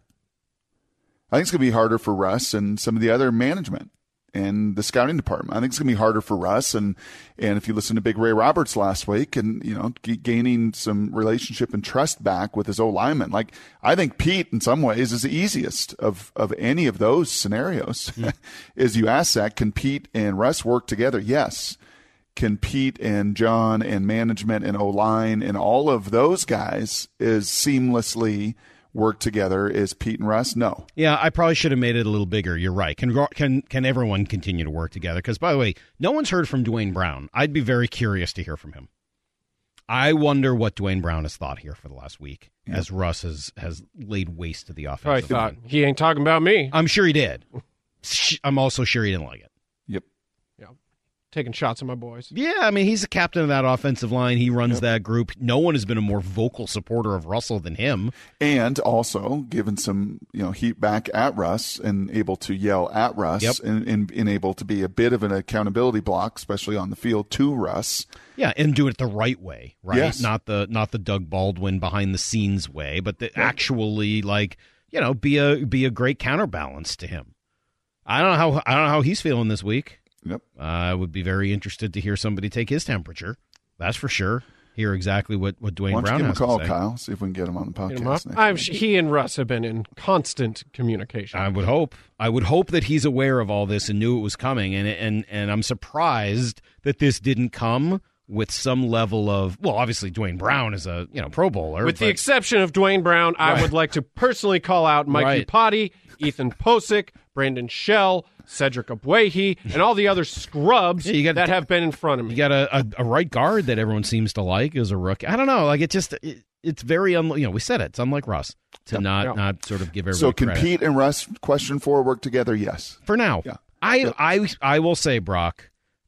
I think it's going to be harder for Russ and some of the other management and the scouting department. I think it's going to be harder for Russ. And, and if you listen to Big Ray Roberts last week and, you know, g- gaining some relationship and trust back with his old lineman, like I think Pete in some ways is the easiest of, of any of those scenarios. Mm. As you ask that, can Pete and Russ work together? Yes. Can Pete and John and management and O-line and all of those guys is seamlessly work together is Pete and Russ? No. Yeah, I probably should have made it a little bigger. You're right. Can can can everyone continue to work together? Because, by the way, no one's heard from Dwayne Brown. I'd be very curious to hear from him. I wonder what Dwayne Brown has thought here for the last week yep. as Russ has, has laid waste to the offensive I line. thought, he ain't talking about me. I'm sure he did. I'm also sure he didn't like it. Yep. Yeah. Taking shots at my boys. Yeah, I mean, he's the captain of that offensive line. He runs yep. that group. No one has been a more vocal supporter of Russell than him. And also given some, you know, heat back at Russ and able to yell at Russ yep. and, and, and able to be a bit of an accountability block, especially on the field to Russ. Yeah, and do it the right way, right? Yes. Not the not the Doug Baldwin behind the scenes way, but the, yep. actually, like, you know, be a be a great counterbalance to him. I don't know how I don't know how he's feeling this week. Yep. Uh, I would be very interested to hear somebody take his temperature. That's for sure. Hear exactly what, what Dwayne Why don't Brown you give has him a call, to say. Kyle? See if we can get him on the podcast. Next I'm, week. he and Russ have been in constant communication. I would hope. I would hope that he's aware of all this and knew it was coming. And and and I'm surprised that this didn't come with some level of, well, obviously Dwayne Brown is a you know Pro Bowler. With but, the exception of Dwayne Brown, I Right. would like to personally call out Mike Right. Iupati, Ethan Posick, Brandon Shell, Cedric Abwehi, and all the other scrubs Yeah, you got- that have been in front of me. you got a, a, a right guard that everyone seems to like as a rookie. I don't know, like it just it, it's very un, you know we said it. It's unlike Russ to not yeah. not sort of give everybody So can credit. Pete and Russ, question four, work together? Yes. For now. Yeah. I, I I will say, Brock,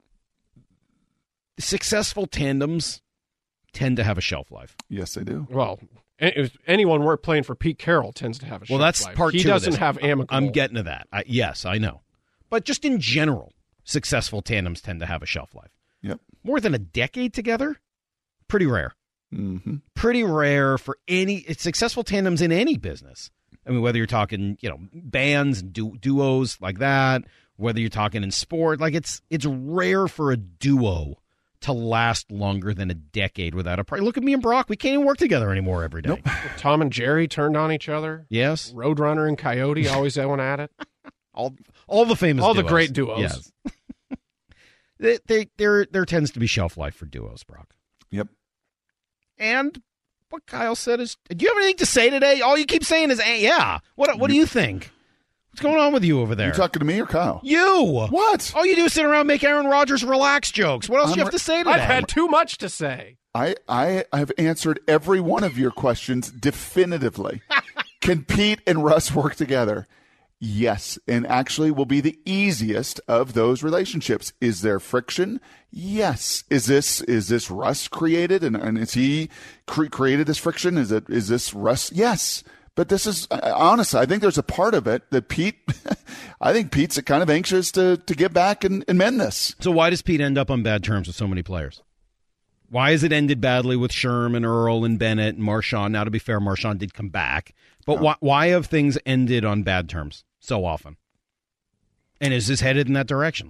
successful tandems tend to have a shelf life. Yes, they do. Well, a- anyone worth playing for Pete Carroll tends to have a Well, shelf that's life. part He two of doesn't this. have amicable. I'm getting to that. I, yes, I know. But just in general, successful tandems tend to have a shelf life. Yep. More than a decade together? Pretty rare. Mm-hmm. Pretty rare for any it's successful tandems in any business. I mean, whether you're talking, you know, bands, du- duos like that, whether you're talking in sport, like it's it's rare for a duo to last longer than a decade without a price. Look at me and Brock. We can't even work together anymore every day. Nope. Tom and Jerry turned on each other. Yes. Roadrunner and Coyote always going at it. All all the famous All the duos. great duos. Yes. they, they, there there tends to be shelf life for duos, Brock. Yep. And what Kyle said is, do you have anything to say today? All you keep saying is, eh, yeah. What what do you think? What's going on with you over there? You talking to me or Kyle? You. What? All you do is sit around and make Aaron Rodgers relax jokes. What else do you I'm have to say today? I've had too much to say. I, I have answered every one of your questions definitively. Can Pete and Russ work together? Yes, and actually will be the easiest of those relationships. Is there friction? Yes. Is this is this Russ created, and, and is he cre- created this friction? Is it is this Russ? Yes. But this is uh, honestly, I think there's a part of it that Pete, I think Pete's kind of anxious to to get back and, and mend this. So why does Pete end up on bad terms with so many players? Why has it ended badly with Sherm and Earl and Bennett and Marshawn? Now, to be fair, Marshawn did come back. But why, why have things ended on bad terms so often? And is this headed in that direction?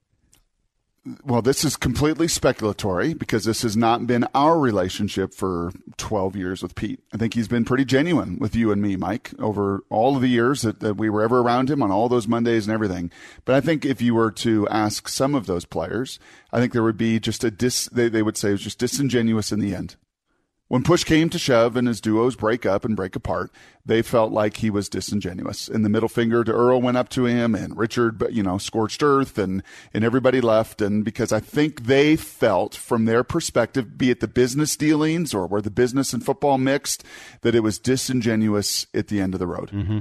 Well, this is completely speculatory because this has not been our relationship for twelve years with Pete. I think he's been pretty genuine with you and me, Mike, over all of the years that, that we were ever around him on all those Mondays and everything. But I think if you were to ask some of those players, I think there would be just a dis, they, they would say it was just disingenuous in the end. When push came to shove and his duos break up and break apart, they felt like he was disingenuous. And the middle finger to Earl went up to him, and Richard, you know, scorched earth, and, and everybody left. And because I think they felt from their perspective, be it the business dealings or where the business and football mixed, that it was disingenuous at the end of the road. Mm-hmm.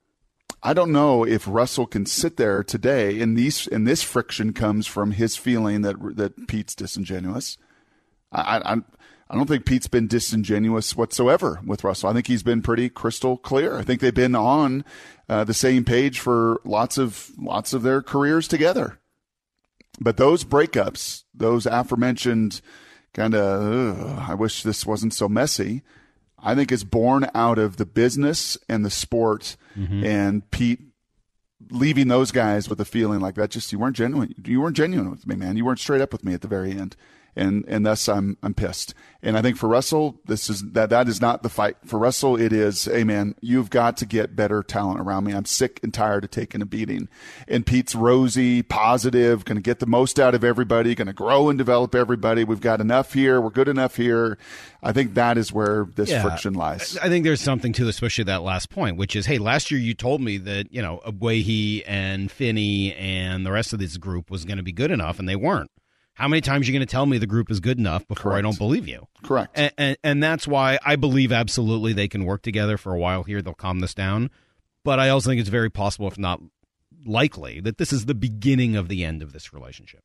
I don't know if Russell can sit there today, and these and this friction comes from his feeling that that Pete's disingenuous. I, I, I don't think Pete's been disingenuous whatsoever with Russell. I think he's been pretty crystal clear. I think they've been on uh, the same page for lots of lots of their careers together. But those breakups, those aforementioned kind of, I wish this wasn't so messy, I think is born out of the business and the sport, mm-hmm. and Pete leaving those guys with a feeling like that. Just you weren't genuine. You weren't genuine with me, man. You weren't straight up with me at the very end. And and thus I'm I'm pissed. And I think for Russell, this is that that is not the fight. For Russell, it is, hey man, you've got to get better talent around me. I'm sick and tired of taking a beating. And Pete's rosy, positive, going to get the most out of everybody, going to grow and develop everybody. We've got enough here. We're good enough here. I think that is where this yeah, friction lies. I think there's something to, especially that last point, which is, hey, last year you told me that, you know, Abwehi and Finney and the rest of this group was going to be good enough, and they weren't. How many times are you going to tell me the group is good enough before Correct. I don't believe you? Correct. And, and, and that's why I believe absolutely they can work together for a while here. They'll calm this down. But I also think it's very possible, if not likely, that this is the beginning of the end of this relationship.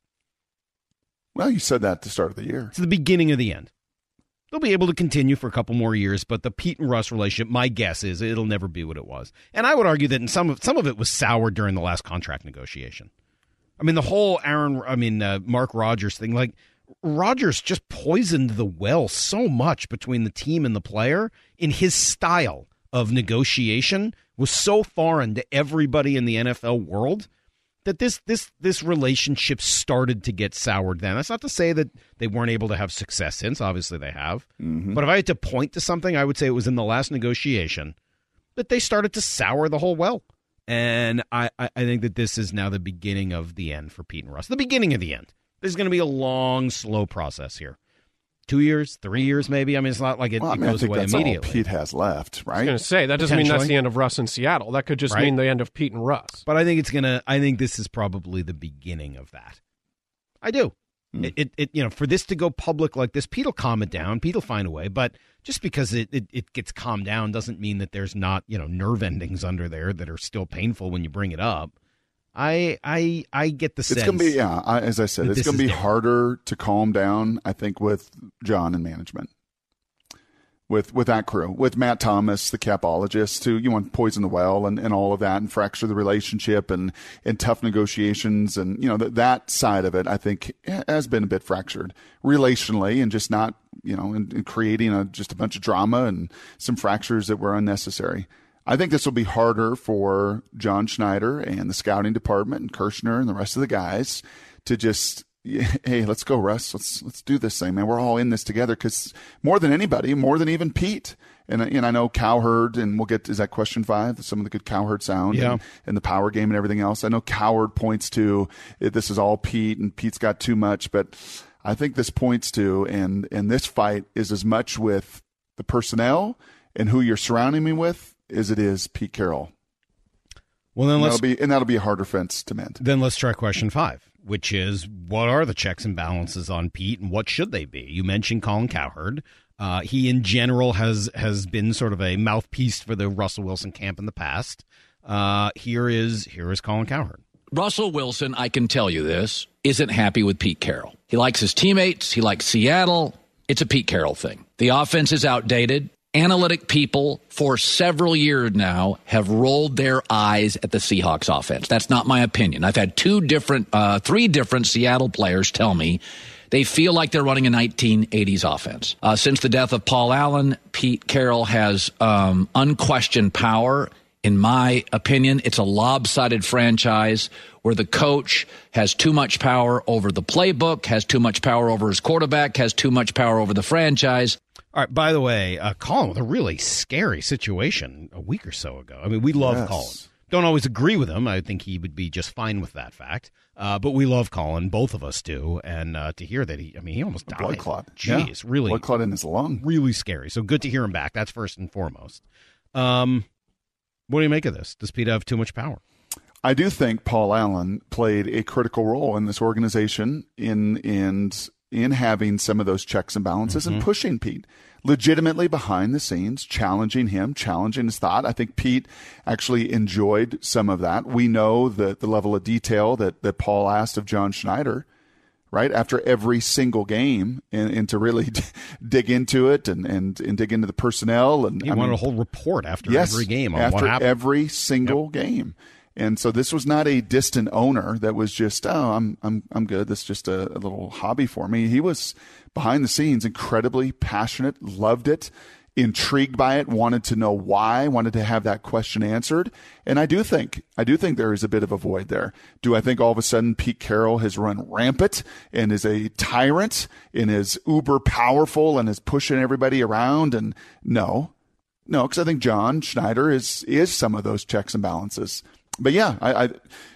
Well, you said that at the start of the year. It's the beginning of the end. They'll be able to continue for a couple more years, but the Pete and Russ relationship, my guess is it'll never be what it was. And I would argue that in some of, some of it was soured during the last contract negotiation. I mean, the whole Aaron, I mean, uh, Mark Rodgers thing, like, Rodgers just poisoned the well so much between the team and the player in his style of negotiation was so foreign to everybody in the N F L world that this this this relationship started to get soured then. That's not to say that they weren't able to have success since. Obviously they have. Mm-hmm. But if I had to point to something, I would say it was in the last negotiation that they started to sour the whole well. And I, I think that this is now the beginning of the end for Pete and Russ. The beginning of the end. There's going to be a long, slow process here. Two years, three years, maybe. I mean, it's not like it, well, I it mean, goes I think away that's immediately. all Pete has left, right? I was going to say that doesn't mean that's the end of Russ in Seattle. That could just right? mean the end of Pete and Russ. But I think it's gonna. I think this is probably the beginning of that. I do. Mm. It, it, it, you know, for this to go public like this, Pete will calm it down. Pete will find a way. But just because it, it, it gets calmed down doesn't mean that there's not, you know, nerve endings under there that are still painful when you bring it up. I I I get the sense. It's gonna be yeah. I, as I said, it's gonna be different. harder to calm down. I think with John and management, with with that crew, with Matt Thomas, the capologist, who you want to poison the well and, and all of that, and fracture the relationship and and tough negotiations, and you know that that side of it, I think has been a bit fractured relationally, and just not you know, and, and creating a, just a bunch of drama and some fractures that were unnecessary. I think this will be harder for John Schneider and the scouting department and Kirshner and the rest of the guys to just, hey, let's go, Russ. Let's let's do this thing, man. We're all in this together because more than anybody, more than even Pete. And, and I know Cowherd, and we'll get, is that question five? Some of the good Cowherd sound yeah. and, and the power game and everything else. I know Cowherd points to this is all Pete and Pete's got too much, but I think this points to, and, and this fight is as much with the personnel and who you're surrounding me with as it is Pete Carroll. Well, then and let's that'll be and that'll be a harder fence to mend. Then let's try question five, which is what are the checks and balances on Pete, and what should they be? You mentioned Colin Cowherd. Uh, he, in general, has has been sort of a mouthpiece for the Russell Wilson camp in the past. Uh, here is here is Colin Cowherd. Russell Wilson, I can tell you this, isn't happy with Pete Carroll. He likes his teammates. He likes Seattle. It's a Pete Carroll thing. The offense is outdated. Analytic people for several years now have rolled their eyes at the Seahawks offense. That's not my opinion. I've had two different, uh, three different Seattle players tell me they feel like they're running a nineteen eighties offense. Uh, since the death of Paul Allen, Pete Carroll has um, unquestioned power. In my opinion, it's a lopsided franchise where the coach has too much power over the playbook, has too much power over his quarterback, has too much power over the franchise. All right, by the way, uh, Colin with a really scary situation a week or so ago. I mean, we love yes. Colin. Don't always agree with him. I think he would be just fine with that fact. Uh, but we love Colin. Both of us do. And uh, to hear that he, I mean, he almost died. Blood clot. Jeez, yeah. really. Blood clot in his lung. Really scary. So good to hear him back. That's first and foremost. Um, what do you make of this? Does Pete have too much power? I do think Paul Allen played a critical role in this organization in in in having some of those checks and balances mm-hmm. and pushing Pete legitimately behind the scenes, challenging him, challenging his thought. I think Pete actually enjoyed some of that. We know the the level of detail that, that Paul asked of John Schneider, right, after every single game, and, and to really d- dig into it and, and, and dig into the personnel. And he I wanted mean, a whole report after yes, every game on after what happened. every single yep. game. And so this was not a distant owner that was just, oh, I'm I'm I'm good. This is just a, a little hobby for me. He was behind the scenes incredibly passionate, loved it, intrigued by it, wanted to know why, wanted to have that question answered. And I do think, I do think there is a bit of a void there. Do I think all of a sudden Pete Carroll has run rampant and is a tyrant and is uber powerful and is pushing everybody around? And no, no, because I think John Schneider is is some of those checks and balances. But yeah, I, I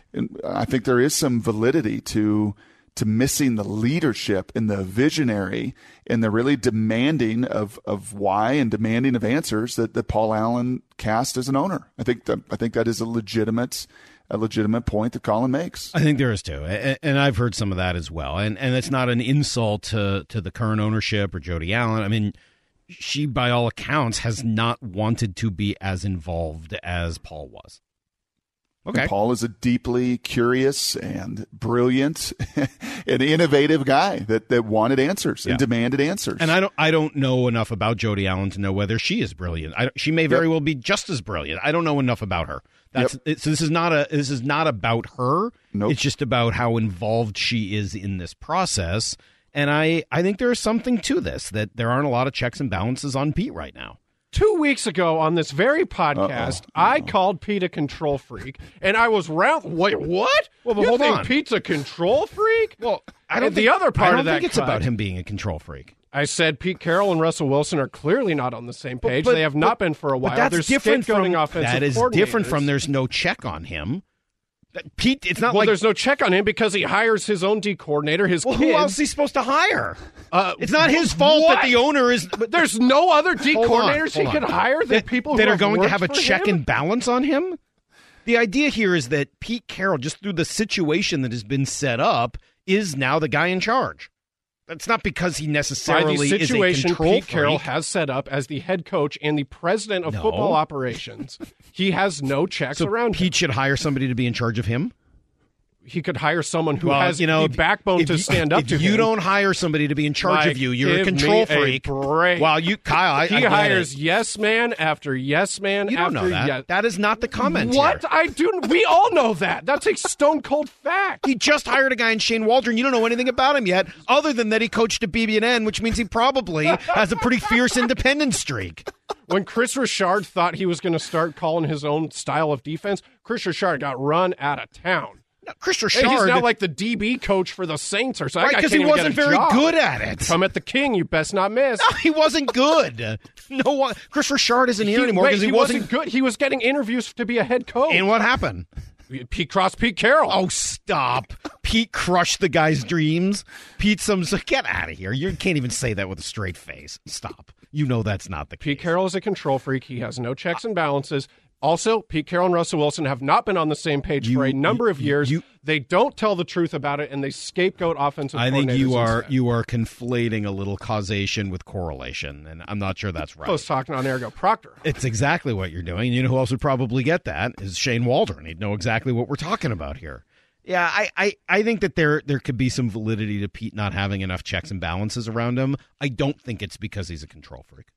I think there is some validity to to missing the leadership and the visionary and the really demanding of, of why and demanding of answers that, that Paul Allen cast as an owner. I think that I think that is a legitimate a legitimate point that Colin makes. I think there is too, and, and I've heard some of that as well. And and it's not an insult to to the current ownership or Jody Allen. I mean, she by all accounts has not wanted to be as involved as Paul was. Okay. And Paul is a deeply curious and brilliant and innovative guy that, that wanted answers and yeah. demanded answers. And I don't I don't know enough about Jody Allen to know whether she is brilliant. I, she may very yep. well be just as brilliant. I don't know enough about her. That's yep. it, so. This is not a. This is not about her. Nope. It's just about how involved she is in this process. And I I think there is something to this, that there aren't a lot of checks and balances on Pete right now. Two weeks ago on this very podcast, Uh-oh. I called Pete a control freak, and I was round. Wait, what? Well, but you hold think on. Pete's a control freak? Well, I don't. And think, the other part I don't of that think it's cut, about him being a control freak. I said Pete Carroll and Russell Wilson are clearly not on the same page. But, but, they have not but, been for a while. But that's They're different from offensive that is different from there's no check on him. Pete, it's not well, like there's no check on him because he hires his own D coordinator, his well, kids. who else is he supposed to hire? Uh, it's not his fault what? that the owner is. But there's no other D Hold coordinators on, he hold could on. hire than that, people that who are going to have a worked for check him? and balance on him. The idea here is that Pete Carroll, just through the situation that has been set up, is now the guy in charge. That's not because he necessarily By the situation is a control Pete freak. Carroll has set up as the head coach and the president of No. football operations. He has no checks So around Pete him. should hire somebody to be in charge of him. He could hire someone who Well, has you know, the backbone if to you- stand up if to you him. don't hire somebody to be in charge Like, of you, you're a give control me a freak. break. While you, Kyle, I, he I get hires it. yes man after yes man You don't after know that. yes. That is not the comment. What here. I do? We all know that. That's a stone cold fact. He just hired a guy in Shane Waldron. You don't know anything about him yet, other than that he coached at B B and N, which means he probably has a pretty fierce independent streak. When Chris Richard thought he was going to start calling his own style of defense, Chris Richard got run out of town. No, Chris Hey, Richard, he's now like the D B coach for the Saints or something. right? Because he wasn't very good at it. Come at the king, you best not miss. No, he wasn't good. No one. Chris Richard isn't here He- anymore wait, because he, he, wasn't good. He was getting interviews to be a head coach. And what happened? Pete Cross, Pete Carroll. Oh, stop! Pete crushed the guy's dreams. Pete, some get out of here. You can't even say that with a straight face. Stop. You know that's not the case. Pete Carroll is a control freak. He has no checks and balances. Also, Pete Carroll and Russell Wilson have not been on the same page You- for a number of years. you- they don't tell the truth about it, and they scapegoat offensive I think you coordinators are instead. you are conflating a little causation with correlation, and I'm not sure that's right. Close talking on air go Proctor. It's exactly what you're doing. You know who else would probably get that is Shane Waldron. He'd know exactly what we're talking about here. Yeah, I, I, I think that there there could be some validity to Pete not having enough checks and balances around him. I don't think it's because he's a control freak.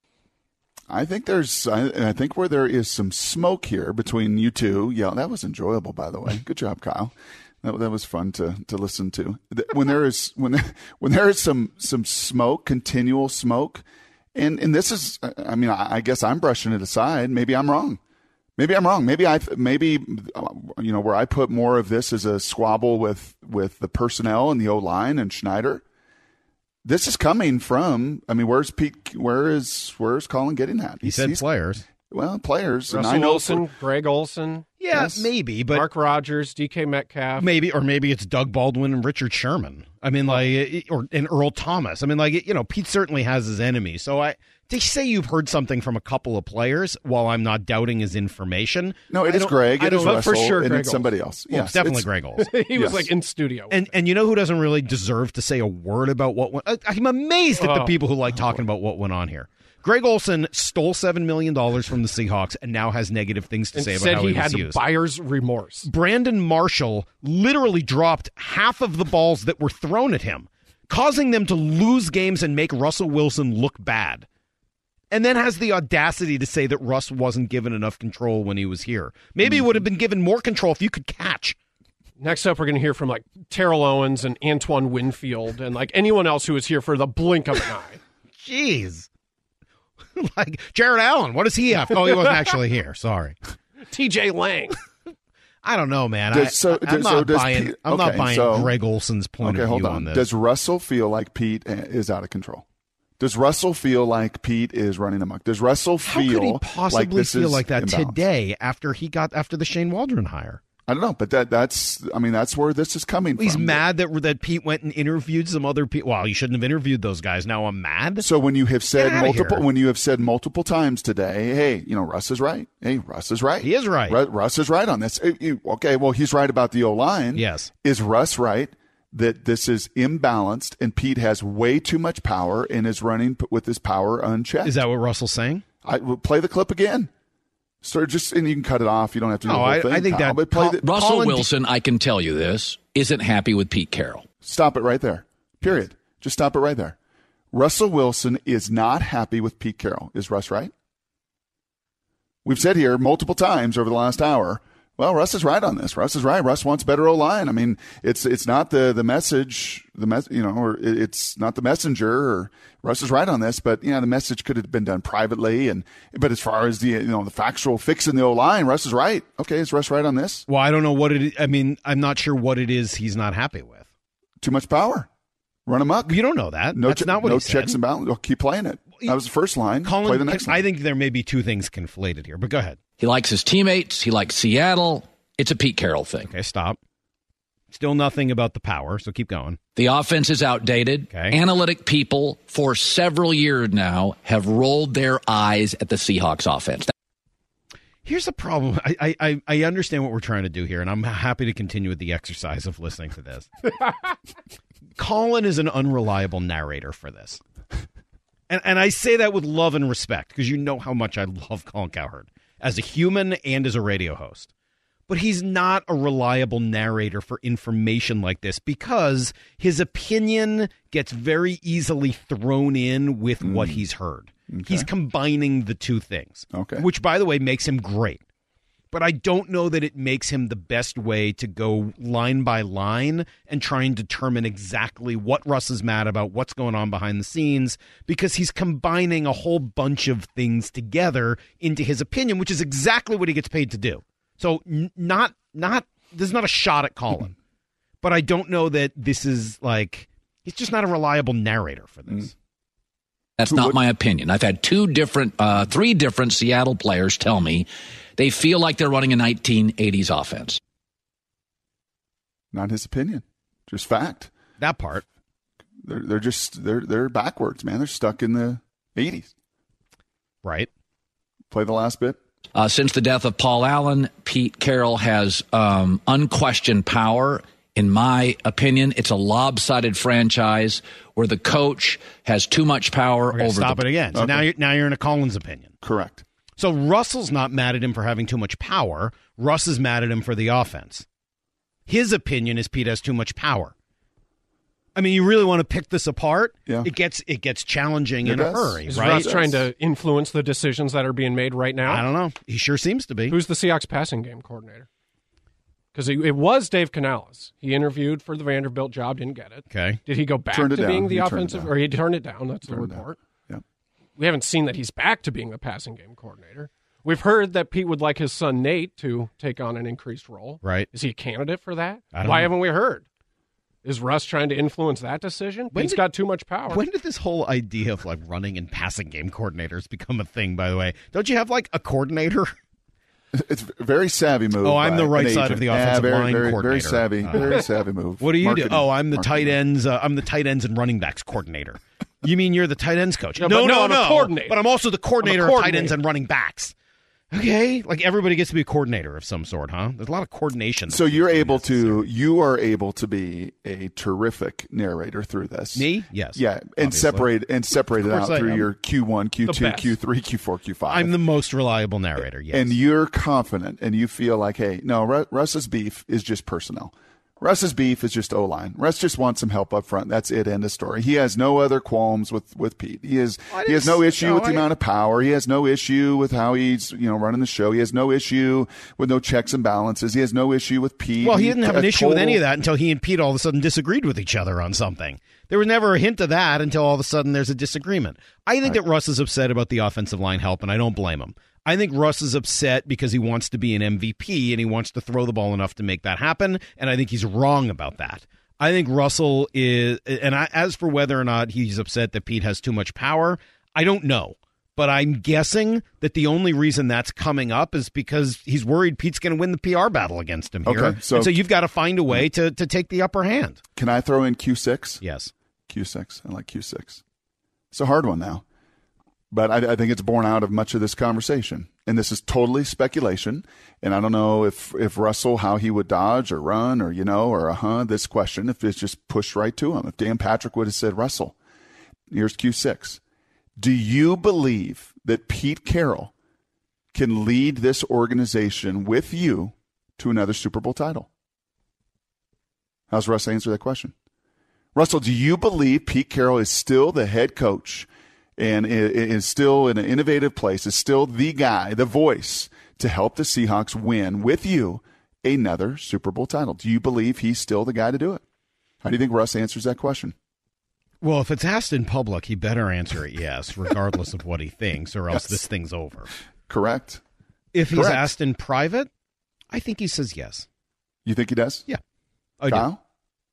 I think there's, I, I think where there is some smoke here between you two. Yeah, that was enjoyable, by the way. Good job, Kyle. That, that was fun to, to listen to. When there is when when there is some some smoke, continual smoke, and and this is, I mean, I, I guess I'm brushing it aside. Maybe I'm wrong. Maybe I'm wrong. Maybe I maybe you know where I put more of this as a squabble with with the personnel and the O line and Schneider. This is coming from. I mean, where's Pete? Where is where's Colin getting that? He said he's, players. Well, players. Russell and I know Wilson, for, Greg Olson, Yeah, Yes. maybe, but Mark Rogers, D K Metcalf. maybe, or maybe it's Doug Baldwin and Richard Sherman. I mean, like, or and Earl Thomas. I mean, like, you know, Pete certainly has his enemies. So I, they say you've heard something from a couple of players. While I'm not doubting his information, no, it I is don't- Greg. I It is don't- but for Russell, sure and Greg it's somebody else. Well, Yes, it's definitely it's- Greg Olson. he was Yes. like in studio. with And him. and you know who doesn't really deserve to say a word about what went? I- I'm amazed at the Oh. people who like talking about what went on here. Greg Olson stole seven million dollars from the Seahawks and now has negative things to and say about said how he, he, was had used. buyer's remorse. Brandon Marshall literally dropped half of the balls that were thrown at him, causing them to lose games and make Russell Wilson look bad. And then has the audacity to say that Russ wasn't given enough control when he was here. Maybe he would have been given more control if you could catch. Next up, we're going to hear from like Terrell Owens and Antoine Winfield and like anyone else who was here for the blink of an eye. Jeez. Like Jared Allen, what does he have? Oh, he wasn't actually here. Sorry. T J Lang. I don't know, man. Does- I, so- I, am does- not so does buying. Pete- I'm not okay, buying so- Greg Olson's point Okay, of hold view on. on this. Does Russell feel like Pete is out of control? Does Russell feel like Pete is running amok? Does Russell How feel could he like possibly this feel is like that imbalanced? today after he got after the Shane Waldron hire? I don't know, but that that's I mean that's where this is coming He's from. mad that that Pete went and interviewed some other people. Well, you shouldn't have interviewed those guys. Now I'm mad. So when you have said Get outta multiple here. when you have said multiple times today, hey, you know Russ is right. Hey, Russ is right. He is right. Ru- Russ is right on this. Eh, you- Okay, well he's right about the O line. Yes. Is Russ right that this is imbalanced and Pete has way too much power and is running p- with his power unchecked? Is that what Russell's saying? I will play the clip again. So just and you can cut it off. You don't have to do No, the whole I- thing. I think Kyle, that- but play Col- the, Russell Colin- Wilson, I can tell you this, isn't happy with Pete Carroll. Stop it right there. Period. Just stop it right there. Russell Wilson is not happy with Pete Carroll. Is Russ right? We've said here multiple times over the last hour, well, Russ is right on this. Russ is right. Russ wants better O-line. I mean, it's it's not the the message, the mes- you know, or it- it's not the messenger. Or Russ is right on this, but you know, the message could have been done privately. And but as far as the you know the factual fixing the O-line, Russ is right. Okay, is Russ right on this? Well, I don't know what it is. I mean, I'm not sure what it is he's not happy with. Too much power. Run amok. You don't know that. No, That's che- not what no he said. checks and balances. Well, keep playing it. That was the first line. Colin, Play the next I line. think there may be two things conflated here, but go ahead. He likes his teammates. He likes Seattle. It's a Pete Carroll thing. Okay, stop. Still nothing about the power, so keep going. The offense is outdated. Okay. Analytic people for several years now have rolled their eyes at the Seahawks offense. Here's the problem. I, I, I understand what we're trying to do here, and I'm happy to continue with the exercise of listening to this. Colin is an unreliable narrator for this. And and I say that with love and respect, because you know how much I love Colin Cowherd as a human and as a radio host. But he's not a reliable narrator for information like this because his opinion gets very easily thrown in with mm. what he's heard. Okay. He's combining the two things, okay. which, by the way, makes him great. But I don't know that it makes him the best way to go line by line and try and determine exactly what Russ is mad about, what's going on behind the scenes, because he's combining a whole bunch of things together into his opinion, which is exactly what he gets paid to do. So n- not not there's not a shot at Colin, but I don't know that this is like he's just not a reliable narrator for this. That's not my opinion. I've had two different, uh, three different Seattle players tell me they feel like they're running a nineteen eighties offense. Not his opinion, just fact. That part. They're they're just they're they're backwards, man. They're stuck in the eighties. Right. Play the last bit. Uh, since the death of Paul Allen, Pete Carroll has um, unquestioned power. In my opinion, it's a lopsided franchise where the coach has too much power okay, over stop the... it again. So okay. now you're, now you're in a Collins opinion. Correct. So Russell's not mad at him for having too much power. Russ is mad at him for the offense. His opinion is Pete has too much power. I mean, you really want to pick this apart? Yeah. It gets it gets challenging It in does. a hurry, Is right? Russ trying to influence the decisions that are being made right now? I don't know. He sure seems to be. Who's the Seahawks passing game coordinator? Because it was Dave Canales. He interviewed for the Vanderbilt job, didn't get it. Okay. Did he go back Turned to it being down. the He turned it offensive, down. or he turned it down? That's the Turned it report. Yeah. We haven't seen that he's back to being the passing game coordinator. We've heard that Pete would like his son Nate to take on an increased role. Right. Is he a candidate for that? I don't Why know. haven't we heard? Is Russ trying to influence that decision? When Pete's did- got too much power. When did this whole idea of like running and passing game coordinators become a thing, by the way? Don't you have like a coordinator? It's a very savvy move. Oh, I'm by the right an side agent. of the yeah, offensive very, line very, coordinator. Very savvy. Uh, very savvy move. What do you Marketing. do? Oh, I'm the Marketing. tight ends. Uh, I'm the tight ends and running backs coordinator. You mean you're the tight ends coach? No, no, but no, no, I'm a no. coordinator. But I'm also the coordinator, I'm a of tight ends coordinator. and running backs. Okay, like everybody gets to be a coordinator of some sort, huh? There's a lot of coordination. So you're able to, you are able to be a terrific narrator through this. Me? Yes. Yeah, and obviously. separate and separate it Of course out I through am. your Q one, Q The two, best. Q three, Q four, Q five. I'm the most reliable narrator. Yes. And you're confident, and you feel like, hey, no, Ru- Russ's beef is just personnel. Russ's beef is just O-line. Russ just wants some help up front. That's it. End of story. He has no other qualms with, with Pete. He is I he has no didn't- issue no, with the I- amount of power. He has no issue with how he's you know running the show. He has no issue with no checks and balances. He has no issue with Pete. Well, he didn't have an a issue with total- any of that until he and Pete all of a sudden disagreed with each other on something. There was never a hint of that until all of a sudden there's a disagreement. I think that Russ is upset about the offensive line help, and I don't blame him. I think Russ is upset because he wants to be an M V P and he wants to throw the ball enough to make that happen, and I think he's wrong about that. I think Russell is, and I, as for whether or not he's upset that Pete has too much power, I don't know. But I'm guessing that the only reason that's coming up is because he's worried Pete's going to win the P R battle against him here. Okay, so- and so you've got to find a way to, to take the upper hand. Can I throw in Q six? Yes. Q six. I like Q six. It's a hard one now, but I, I think it's born out of much of this conversation. And this is totally speculation. And I don't know if, if Russell, how he would dodge or run or, you know, or uh-huh, this question, if it's just pushed right to him. If Dan Patrick would have said, Russell, here's Q six. Do you believe that Pete Carroll can lead this organization with you to another Super Bowl title? How's Russ answer that question? Russell, do you believe Pete Carroll is still the head coach and is still in an innovative place, is still the guy, the voice to help the Seahawks win with you another Super Bowl title? Do you believe he's still the guy to do it? How do you think Russ answers that question? Well, if it's asked in public, he better answer it yes, regardless of what he thinks, or else Yes. this thing's over. Correct. If he's Correct. asked in private, I think he says yes. You think he does? Yeah. I do. Kyle?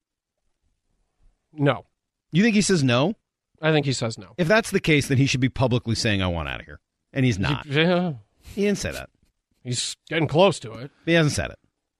No. You think he says no? I think he says no. If that's the case, then he should be publicly saying, I want out of here. And he's not. He, yeah, He didn't say that. he's getting close to it. He hasn't said it.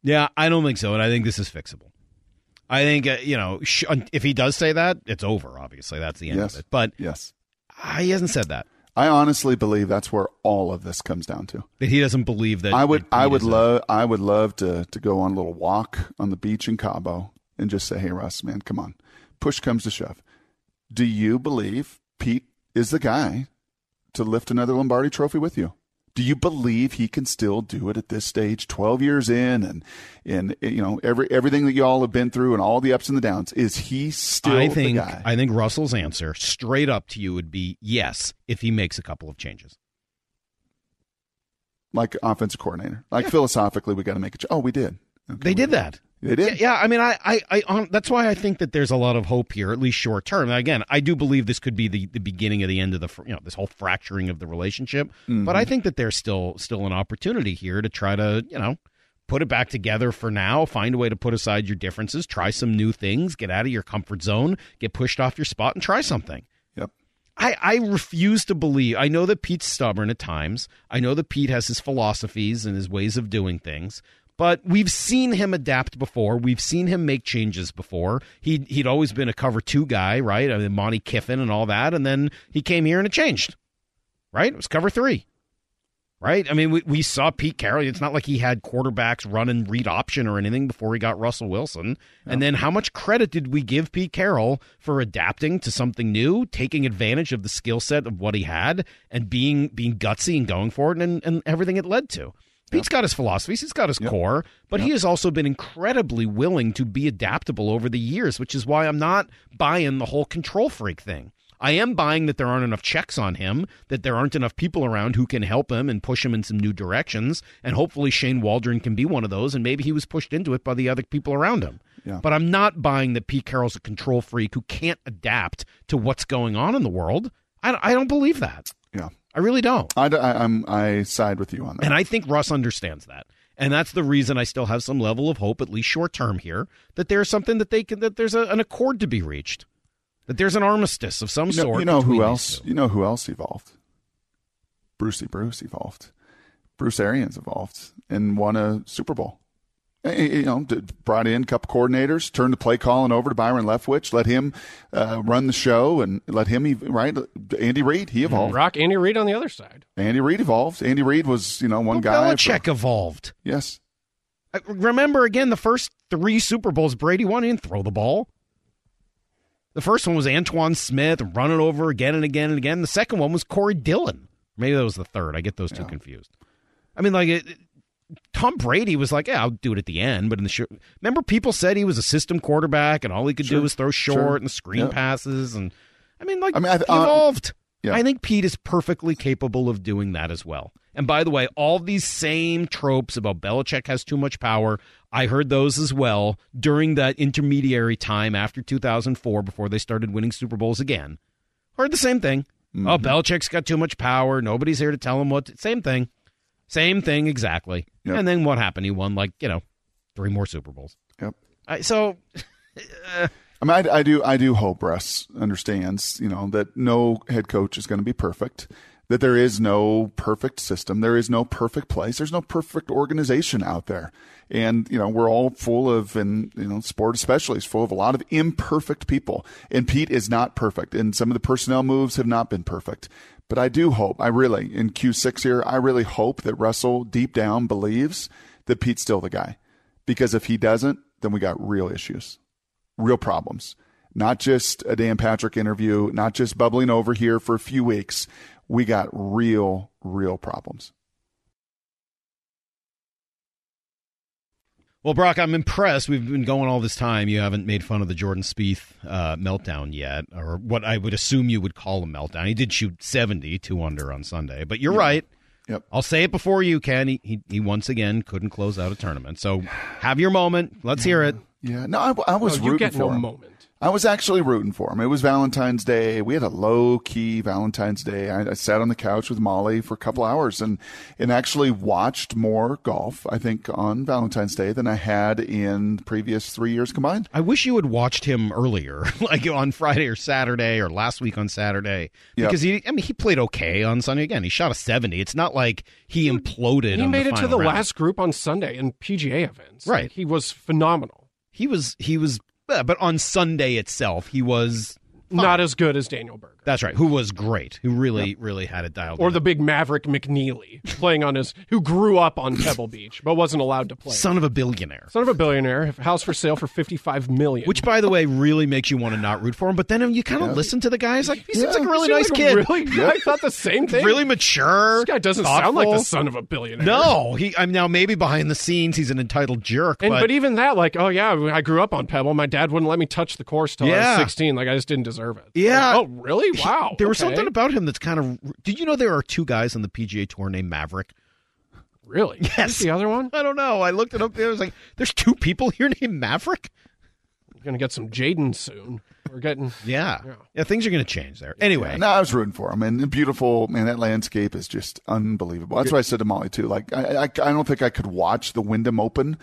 Yeah, I don't think so, and I think this is fixable. I think, uh, you know, sh- if he does say that, it's over, obviously. That's the end yes. of it. But yes. uh, he hasn't said that. I honestly believe that's where all of this comes down to. That he doesn't believe that. I would that I would a- love I would love to to go on a little walk on the beach in Cabo and just say, "Hey Russ, man, come on. Push comes to shove. Do you believe Pete is the guy to lift another Lombardi trophy with you? Do you believe he can still do it at this stage, twelve years in, and and you know every everything that y'all have been through and all the ups and the downs? Is he still I think, the guy? I think Russell's answer, straight up to you, would be yes if he makes a couple of changes. Like offensive coordinator, like yeah. philosophically, we got to make a. Ch- oh, we did. Okay, they did did. that. They did. Yeah, yeah, I mean, I, I, I um, that's why I think that there's a lot of hope here, at least short term. Again, I do believe this could be the, the beginning of the end of the, you know, this whole fracturing of the relationship. Mm-hmm. But I think that there's still still an opportunity here to try to, you know, put it back together for now. Find a way to put aside your differences. Try some new things. Get out of your comfort zone. Get pushed off your spot and try something. Yep. I, I refuse to believe. I know that Pete's stubborn at times. I know that Pete has his philosophies and his ways of doing things. But we've seen him adapt before. We've seen him make changes before. He, he'd always been a cover two guy, right? I mean, Monty Kiffin and all that. And then he came here and it changed, right? It was cover three, right? I mean, we, we saw Pete Carroll. It's not like he had quarterbacks run and read option or anything before he got Russell Wilson. Yeah. And then how much credit did we give Pete Carroll for adapting to something new, taking advantage of the skill set of what he had, and being being gutsy and going for it, and, and everything it led to? Pete's got his philosophies, he's got his yep. core, but yep. he has also been incredibly willing to be adaptable over the years, which is why I'm not buying the whole control freak thing. I am buying that there aren't enough checks on him, that there aren't enough people around who can help him and push him in some new directions, and hopefully Shane Waldron can be one of those, and maybe he was pushed into it by the other people around him. Yeah. But I'm not buying that Pete Carroll's a control freak who can't adapt to what's going on in the world. I, I don't believe that. Yeah. I really don't. I, I, I'm, I side with you on that. And I think Russ understands that. And that's the reason I still have some level of hope, at least short term here, that there's something that they can, that there's a, an accord to be reached, that there's an armistice of some you know, sort. You know who else? You know who else evolved? Brucey Bruce evolved. Bruce Arians evolved and won a Super Bowl. You know, brought in a couple coordinators, turned the play calling over to Byron Leftwich, let him uh, run the show, and let him, right? Andy Reid, he evolved. Rock Andy Reid on the other side. Andy Reid evolved. Andy Reid was, you know, one well, guy. Belichick for, evolved. Yes. I remember, again, the first three Super Bowls Brady won, he didn't throw the ball. The first one was Antoine Smith running over again and again and again. The second one was Corey Dillon. Maybe that was the third. I get those two yeah. confused. I mean, like, it, Tom Brady was like, yeah, I'll do it at the end. But in the show, remember, people said he was a system quarterback and all he could sure. do was throw short sure. and screen yep. passes. And I mean, like, I mean, I, he evolved. Uh, yeah. I think Pete is perfectly capable of doing that as well. And by the way, all these same tropes about Belichick has too much power, I heard those as well during that intermediary time after two thousand four, before they started winning Super Bowls again. Heard the same thing. Mm-hmm. Oh, Belichick's got too much power. Nobody's here to tell him what to, same thing. Same thing, exactly. Yep. And then what happened? He won, like, you know, three more Super Bowls. Yep. I, so, uh, I mean, I, I do, I do hope Russ understands, you know, that no head coach is going to be perfect. That there is no perfect system, there is no perfect place, there's no perfect organization out there, and you know we're all full of, and you know, sport especially is full of a lot of imperfect people. And Pete is not perfect, and some of the personnel moves have not been perfect. But I do hope, I really, in Q six here, I really hope that Russell deep down believes that Pete's still the guy. Because if he doesn't, then we got real issues, real problems. Not just a Dan Patrick interview, not just bubbling over here for a few weeks. We got real, real problems. Well, Brock, I'm impressed. We've been going all this time. You haven't made fun of the Jordan Spieth uh, meltdown yet, or what I would assume you would call a meltdown. He did shoot seventy, two under on Sunday, but you're yeah. right. Yep. I'll say it before you, Ken. He, he he once again couldn't close out a tournament. So have your moment. Let's hear it. Yeah. No, I, I was oh, rooting you get for no him. moment. I was actually rooting for him. It was Valentine's Day. We had a low-key Valentine's Day. I, I sat on the couch with Molly for a couple hours and, and actually watched more golf, I think, on Valentine's Day than I had in the previous three years combined. I wish you had watched him earlier, like on Friday or Saturday or last week on Saturday. Because, yep. he, I mean, he played okay on Sunday. Again, he shot a seventy. It's not like he imploded He on made the it to final the round. last group on Sunday in P G A events. Right. Like, he was phenomenal. He was, he was, yeah, but on Sunday itself, he was fine. Not as good as Daniel Berger. That's right. Who was great. Who really, yep. really had it dialed Or in. the big Maverick McNeely playing on his, who grew up on Pebble Beach but wasn't allowed to play. Son of a billionaire. Son of a billionaire. House for sale for fifty-five million dollars. Which, by the way, really makes you want to not root for him. But then you kind of yeah. listen to the guy. He's like, he yeah. seems like a really Seems nice like kid. Really, yeah. I thought the same thing. Really mature. This guy doesn't thoughtful. sound like the son of a billionaire. No, he. I'm now maybe behind the scenes he's an entitled jerk. And, but, but even that, like, oh yeah, I grew up on Pebble. My dad wouldn't let me touch the course till yeah. I was sixteen. Like I just didn't deserve it. Yeah. Like, oh really? Wow. He, there was okay. something about him that's kind of. Did you know there are two guys on the P G A Tour named Maverick? Really? Yes. Who's the other one? I don't know. I looked it up. There. I was like, there's two people here named Maverick. We're gonna get some Jaden soon. We're getting. Yeah. Yeah. Yeah. Things are gonna change there. Anyway. Yeah, no, I was rooting for him, and beautiful man. That landscape is just unbelievable. That's what I said to Molly too. Like, I, I, I don't think I could watch the Wyndham Open.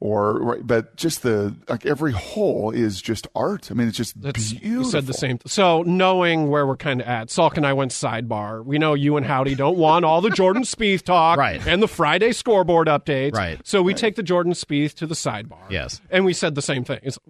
Or, but just the like every hole is just art. I mean, it's just That's, beautiful. You said the same. Th- so knowing where we're kind of at, Salk and I went sidebar. We know you and Howdy don't want all the Jordan Spieth talk, right. and the Friday scoreboard updates, right? So we right. take the Jordan Spieth to the sidebar. Yes, and we said the same thing. It's,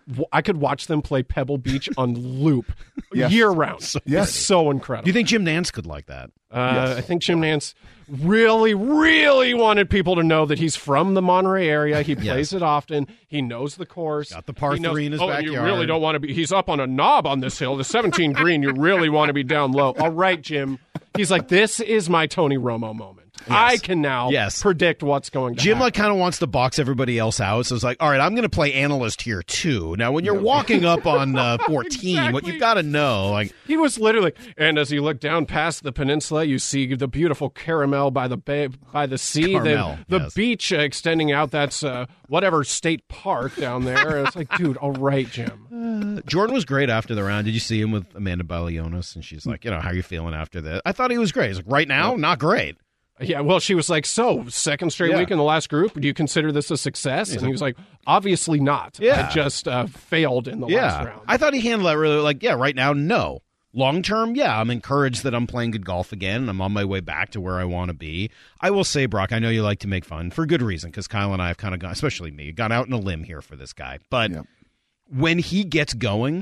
I could watch them play Pebble Beach on loop yes. year round. So, yes, it's so incredible. Do you think Jim Nantz could like that? Uh, yes. I think Jim Nantz really, really wanted people to know that he's from the Monterey area. He plays yes. it often. He knows the course. Got the par he knows, three in his oh, backyard. You really don't want to be. He's up on a knob on this hill, the seventeen green. You really want to be down low. All right, Jim. He's like, this is my Tony Romo moment. Yes. I can now yes. predict what's going to Jim happen. like kind of wants to box everybody else out, so it's like, all right, I'm going to play analyst here too. Now, when you're walking up on uh, fourteen, exactly. what you've got to know, like he was literally, and as you look down past the peninsula, you see the beautiful Caramel by the bay, by the sea, Carmel, the, the yes. beach uh, extending out. That's uh, whatever state park down there. It's like, dude, all right, Jim. Uh, Jordan was great after the round. Did you see him with Amanda Balionis? And she's like, you know, how are you feeling after that? I thought he was great. He's like, right now, not great. Yeah, well, she was like, so, second straight yeah. week in the last group, do you consider this a success? And he was like, obviously not. Yeah. I just uh, failed in the yeah. last round. I thought he handled that really, like, yeah, right now, no. Long term, yeah, I'm encouraged that I'm playing good golf again, and I'm on my way back to where I want to be. I will say, Brock, I know you like to make fun, for good reason, because Kyle and I have kind of gone, especially me, gone out on a limb here for this guy. But yeah. when he gets going,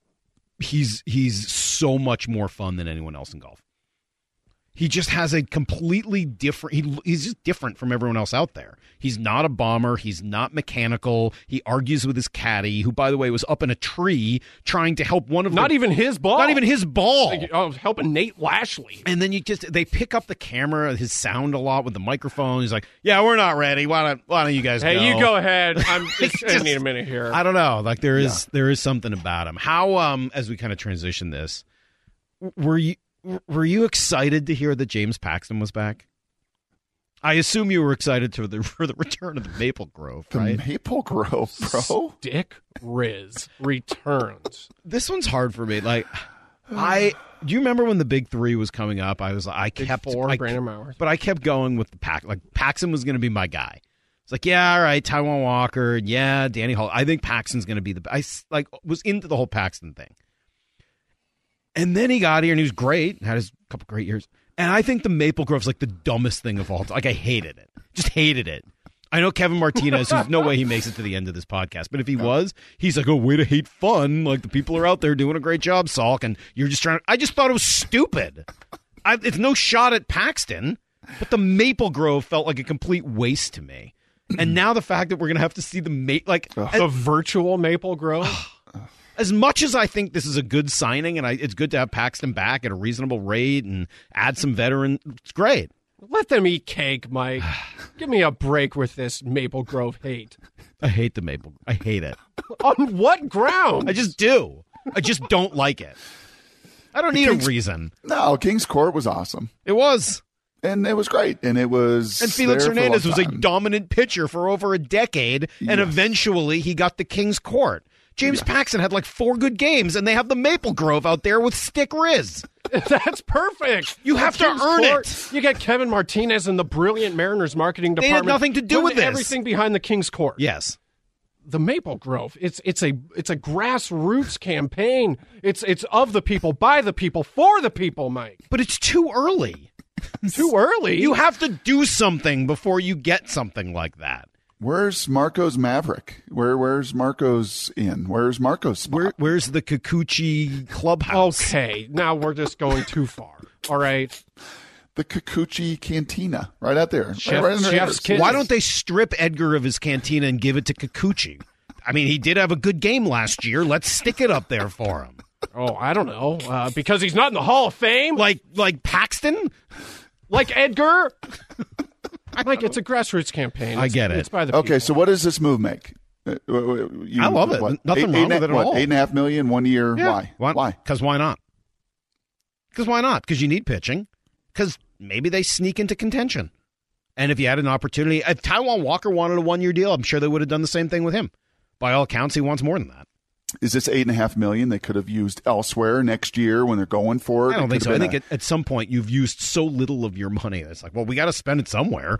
he's he's so much more fun than anyone else in golf. He just has a completely different, he, he's just different from everyone else out there. He's not a bomber. He's not mechanical. He argues with his caddy, who, by the way, was up in a tree trying to help one of Not the, even his ball. Not even his ball. Like, oh, helping Nate Lashley. And then you just, they pick up the camera, his sound a lot with the microphone. He's like, yeah, we're not ready. Why don't, why don't you guys hey, go? Hey, you go ahead. I'm just, just, I need a minute here. I don't know. Like there is, yeah. there is something about him. How, um, as we kind of transition this, were you, Were you excited to hear that James Paxton was back? I assume you were excited to the, for the return of the Maple Grove, right? The Maple Grove, bro. Dick Riz returns. This one's hard for me. Like, I do you remember when the Big Three was coming up? I was I Big kept four, I, Brandon Mowers. but I kept going with the pack. Like Paxton was going to be my guy. It's like, yeah, all right, Taijuan Walker, yeah, Danny Hall. I think Paxton's going to be the. I like was into the whole Paxton thing. And then he got here, and he was great. Had his couple great years. And I think the Maple Grove's like the dumbest thing of all time. Like, I hated it. Just hated it. I know Kevin Martinez, there's no way he makes it to the end of this podcast. But if he was, he's like, oh, way to hate fun. Like, the people are out there doing a great job, Salk. And you're just trying to... I just thought it was stupid. I, it's no shot at Paxton. But the Maple Grove felt like a complete waste to me. And now the fact that we're going to have to see the... Ma- like The virtual Maple Grove... As much as I think this is a good signing, and I, it's good to have Paxton back at a reasonable rate and add some veteran, it's great. Let them eat cake, Mike. Give me a break with this Maple Grove hate. I hate the Maple. I hate it. On what ground? I just do. I just don't like it. I don't need Kings, a reason. No, King's Court was awesome. It was. And it was great. And it was. And Felix there Hernandez for a was a time. dominant pitcher for over a decade, and Yes. eventually he got the King's Court. James yeah. Paxton had like four good games, and they have the Maple Grove out there with Stick Riz. That's perfect. You have to King's earn Court. it. You get Kevin Martinez and the brilliant Mariners marketing They department. had nothing to do with this. Everything behind the King's Court. Yes. The Maple Grove. It's it's a it's a grassroots campaign. It's it's of the people, by the people, for the people, Mike. But it's too early. Too early. You have to do something before you get something like that. Where's Marco's Maverick? Where Where's Marco's in? Where's Marco's spot? Where, where's the Kikuchi clubhouse? Okay, now we're just going too far. All right. The Kikuchi Cantina, right out there. Chef, right in their Chef's ears. Kiss. Why don't they strip Edgar of his cantina and give it to Kikuchi? I mean, he did have a good game last year. Let's stick it up there for him. Oh, I don't know. Uh, because he's not in the Hall of Fame? Like like Paxton? Like Edgar? Like, it's a grassroots campaign. I It's, get it. It's by the Okay, people. so what does this move make? Uh, You, I love it. What, Nothing eight, wrong eight, with it at what, all. Eight and a half million, one year. Yeah. Why? Why? Because why not? Because why not? Because you need pitching. Because maybe they sneak into contention. And if you had an opportunity, if Taijuan Walker wanted a one-year deal, I'm sure they would have done the same thing with him. By all accounts, he wants more than that. Is this eight and a half million they could have used elsewhere next year when they're going for it? I don't It think could so. I have think been at, at some point you've used so little of your money. It's like, well, we got to spend it somewhere.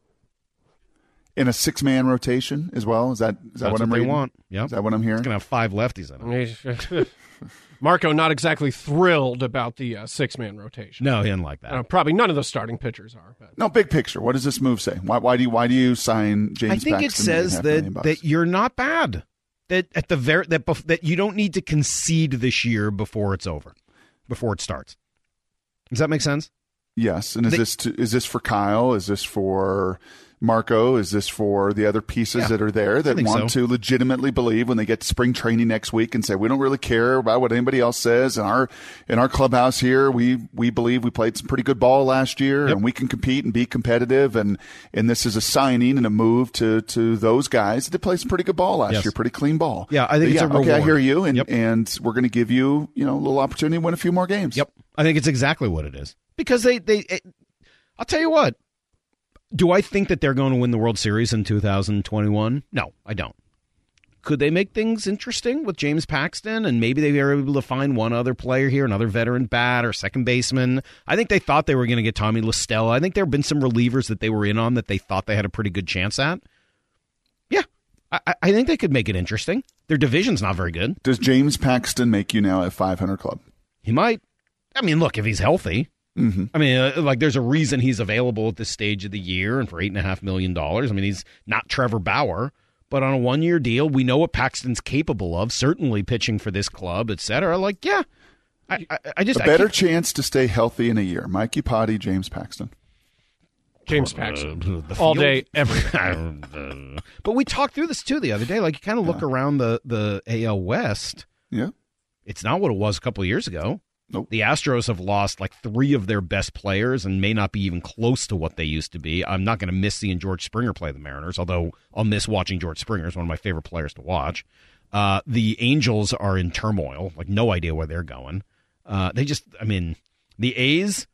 a, in a six-man rotation as well. Is that is that That's what I'm what they reading? want. Yep. Is that what I'm hearing? It's going to have five lefties in it. Marco not exactly thrilled about the uh, six-man rotation. No, he didn't like that. Uh, probably none of the starting pitchers are. But. No, big picture. What does this move say? Why, why do you why do you sign James? I think Paxton it says eight and a half million that bucks? that you're not bad. That at the very that bef- that you don't need to concede this year before it's over, before it starts. Does that make sense? Yes, and is They- this to, is this for Kyle? Is this for Marco? Is this for the other pieces Yeah, that are there that think want so. to legitimately believe when they get to spring training next week and say we don't really care about what anybody else says in our in our clubhouse here? We we believe we played some pretty good ball last year Yep. and we can compete and be competitive and and this is a signing and a move to to those guys that played some pretty good ball last Yes. year, pretty clean ball. Yeah, I think But it's a yeah, okay. I reward. hear you, and Yep. and we're going to give you you know a little opportunity to win a few more games. Yep, I think it's exactly what it is because they they. It, I'll tell you what. Do I think that they're going to win the World Series in two thousand twenty-one? No, I don't. Could they make things interesting with James Paxton and maybe they were able to find one other player here, another veteran bat or second baseman? I think they thought they were going to get Tommy La Stella. I think there have been some relievers that they were in on that they thought they had a pretty good chance at. Yeah, I, I think they could make it interesting. Their division's not very good. Does James Paxton make you now a five hundred club? He might. I mean, look, if he's healthy. Mm-hmm. I mean, uh, like, there's a reason he's available at this stage of the year and for eight and a half million dollars. I mean, he's not Trevor Bauer, but on a one-year deal, we know what Paxton's capable of. Certainly pitching for this club, et cetera. Like, yeah, I, I, I just A better I can't- chance to stay healthy in a year. Mikey Potty, James Paxton. James Paxton. the All field- day, every day. But we talked through this too the other day. Like, you kind of look around the the A L West. Yeah. It's not what it was a couple of years ago. Nope. The Astros have lost like three of their best players and may not be even close to what they used to be. I'm not going to miss seeing George Springer play the Mariners, although I'll miss watching George Springer. He's one of my favorite players to watch. Uh, the Angels are in turmoil, like no idea where they're going. Uh, they just, I mean, the A's,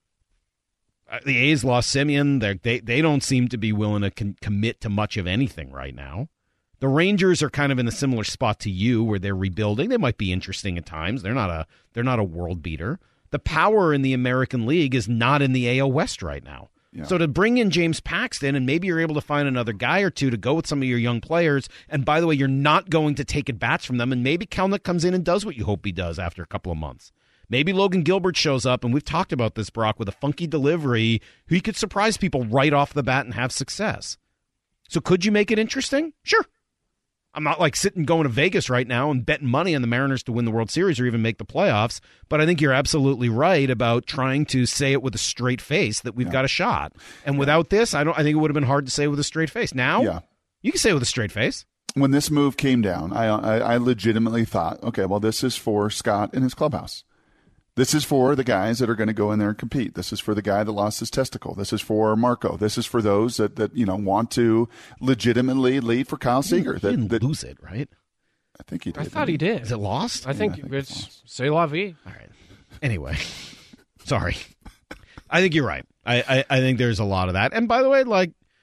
uh, the A's lost Simeon. They're, they they don't seem to be willing to con- commit to much of anything right now. The Rangers are kind of in a similar spot to you, where they're rebuilding. They might be interesting at times. They're not a they're not a world beater. The power in the American League is not in the A L West right now. Yeah. So to bring in James Paxton, and maybe you're able to find another guy or two to go with some of your young players. And by the way, you're not going to take at bats from them. And maybe Kelnick comes in and does what you hope he does after a couple of months. Maybe Logan Gilbert shows up, and we've talked about this, Brock, with a funky delivery. He could surprise people right off the bat and have success. So could you make it interesting? Sure. I'm not like sitting going to Vegas right now and betting money on the Mariners to win the World Series or even make the playoffs. But I think you're absolutely right about trying to say it with a straight face that we've Yeah. got a shot. And yeah. without this, I don't. I think it would have been hard to say with a straight face. Now, Yeah. you can say it with a straight face. When this move came down, I, I I legitimately thought, okay, well, this is for Scott and his clubhouse. This is for the guys that are going to go in there and compete. This is for the guy that lost his testicle. This is for Marco. This is for those that, that you know want to legitimately lead for Kyle Seager. He that, didn't that, lose it, right? I think he did. I thought he did. Is it lost? I think, I think it's it's c'est la vie. All right. Anyway, sorry. I think you're right. I, I, I think there's a lot of that. And by the way, like,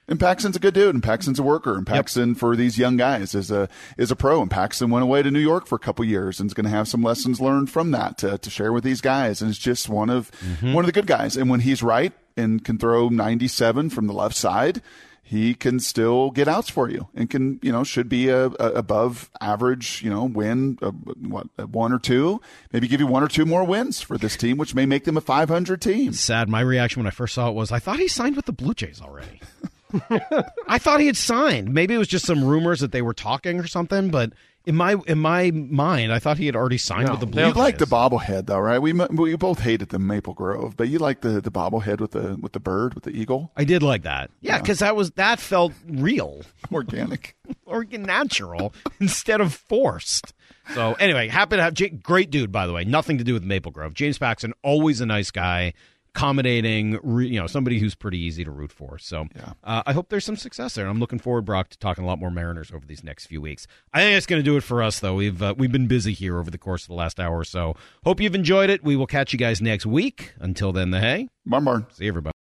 And Paxton's a good dude, and Paxton's a worker, and Paxton yep. for these young guys is a is a pro. And Paxton went away to New York for a couple years and is going to have some lessons learned from that to, to share with these guys. And it's just one of mm-hmm. one of the good guys. And when he's right and can throw ninety-seven from the left side, he can still get outs for you and can, you know, should be a, a above average, you know, win, a, what, a one or two, maybe give you one or two more wins for this team, which may make them a five hundred team. Sad. My reaction when I first saw it was, I thought he signed with the Blue Jays already. I thought he had signed. Maybe it was just some rumors that they were talking or something, but in my in my mind, I thought he had already signed no, with the Blue Jays. You like the bobblehead, though, right? We we both hated the Maple Grove, but you like the, the bobblehead with the with the bird, with the eagle? I did like that. Yeah, because yeah. that was that felt real. Organic. Or natural instead of forced. So anyway, happy to have – great dude, by the way. Nothing to do with Maple Grove. James Paxton, always a nice guy. Accommodating, you know, somebody who's pretty easy to root for. So yeah. uh, I hope there's some success there. And I'm looking forward, Brock, to talking a lot more Mariners over these next few weeks. I think that's going to do it for us, though. We've uh, we've been busy here over the course of the last hour or so. Hope you've enjoyed it. We will catch you guys next week. Until then, the hey. Barn barn. See you, everybody.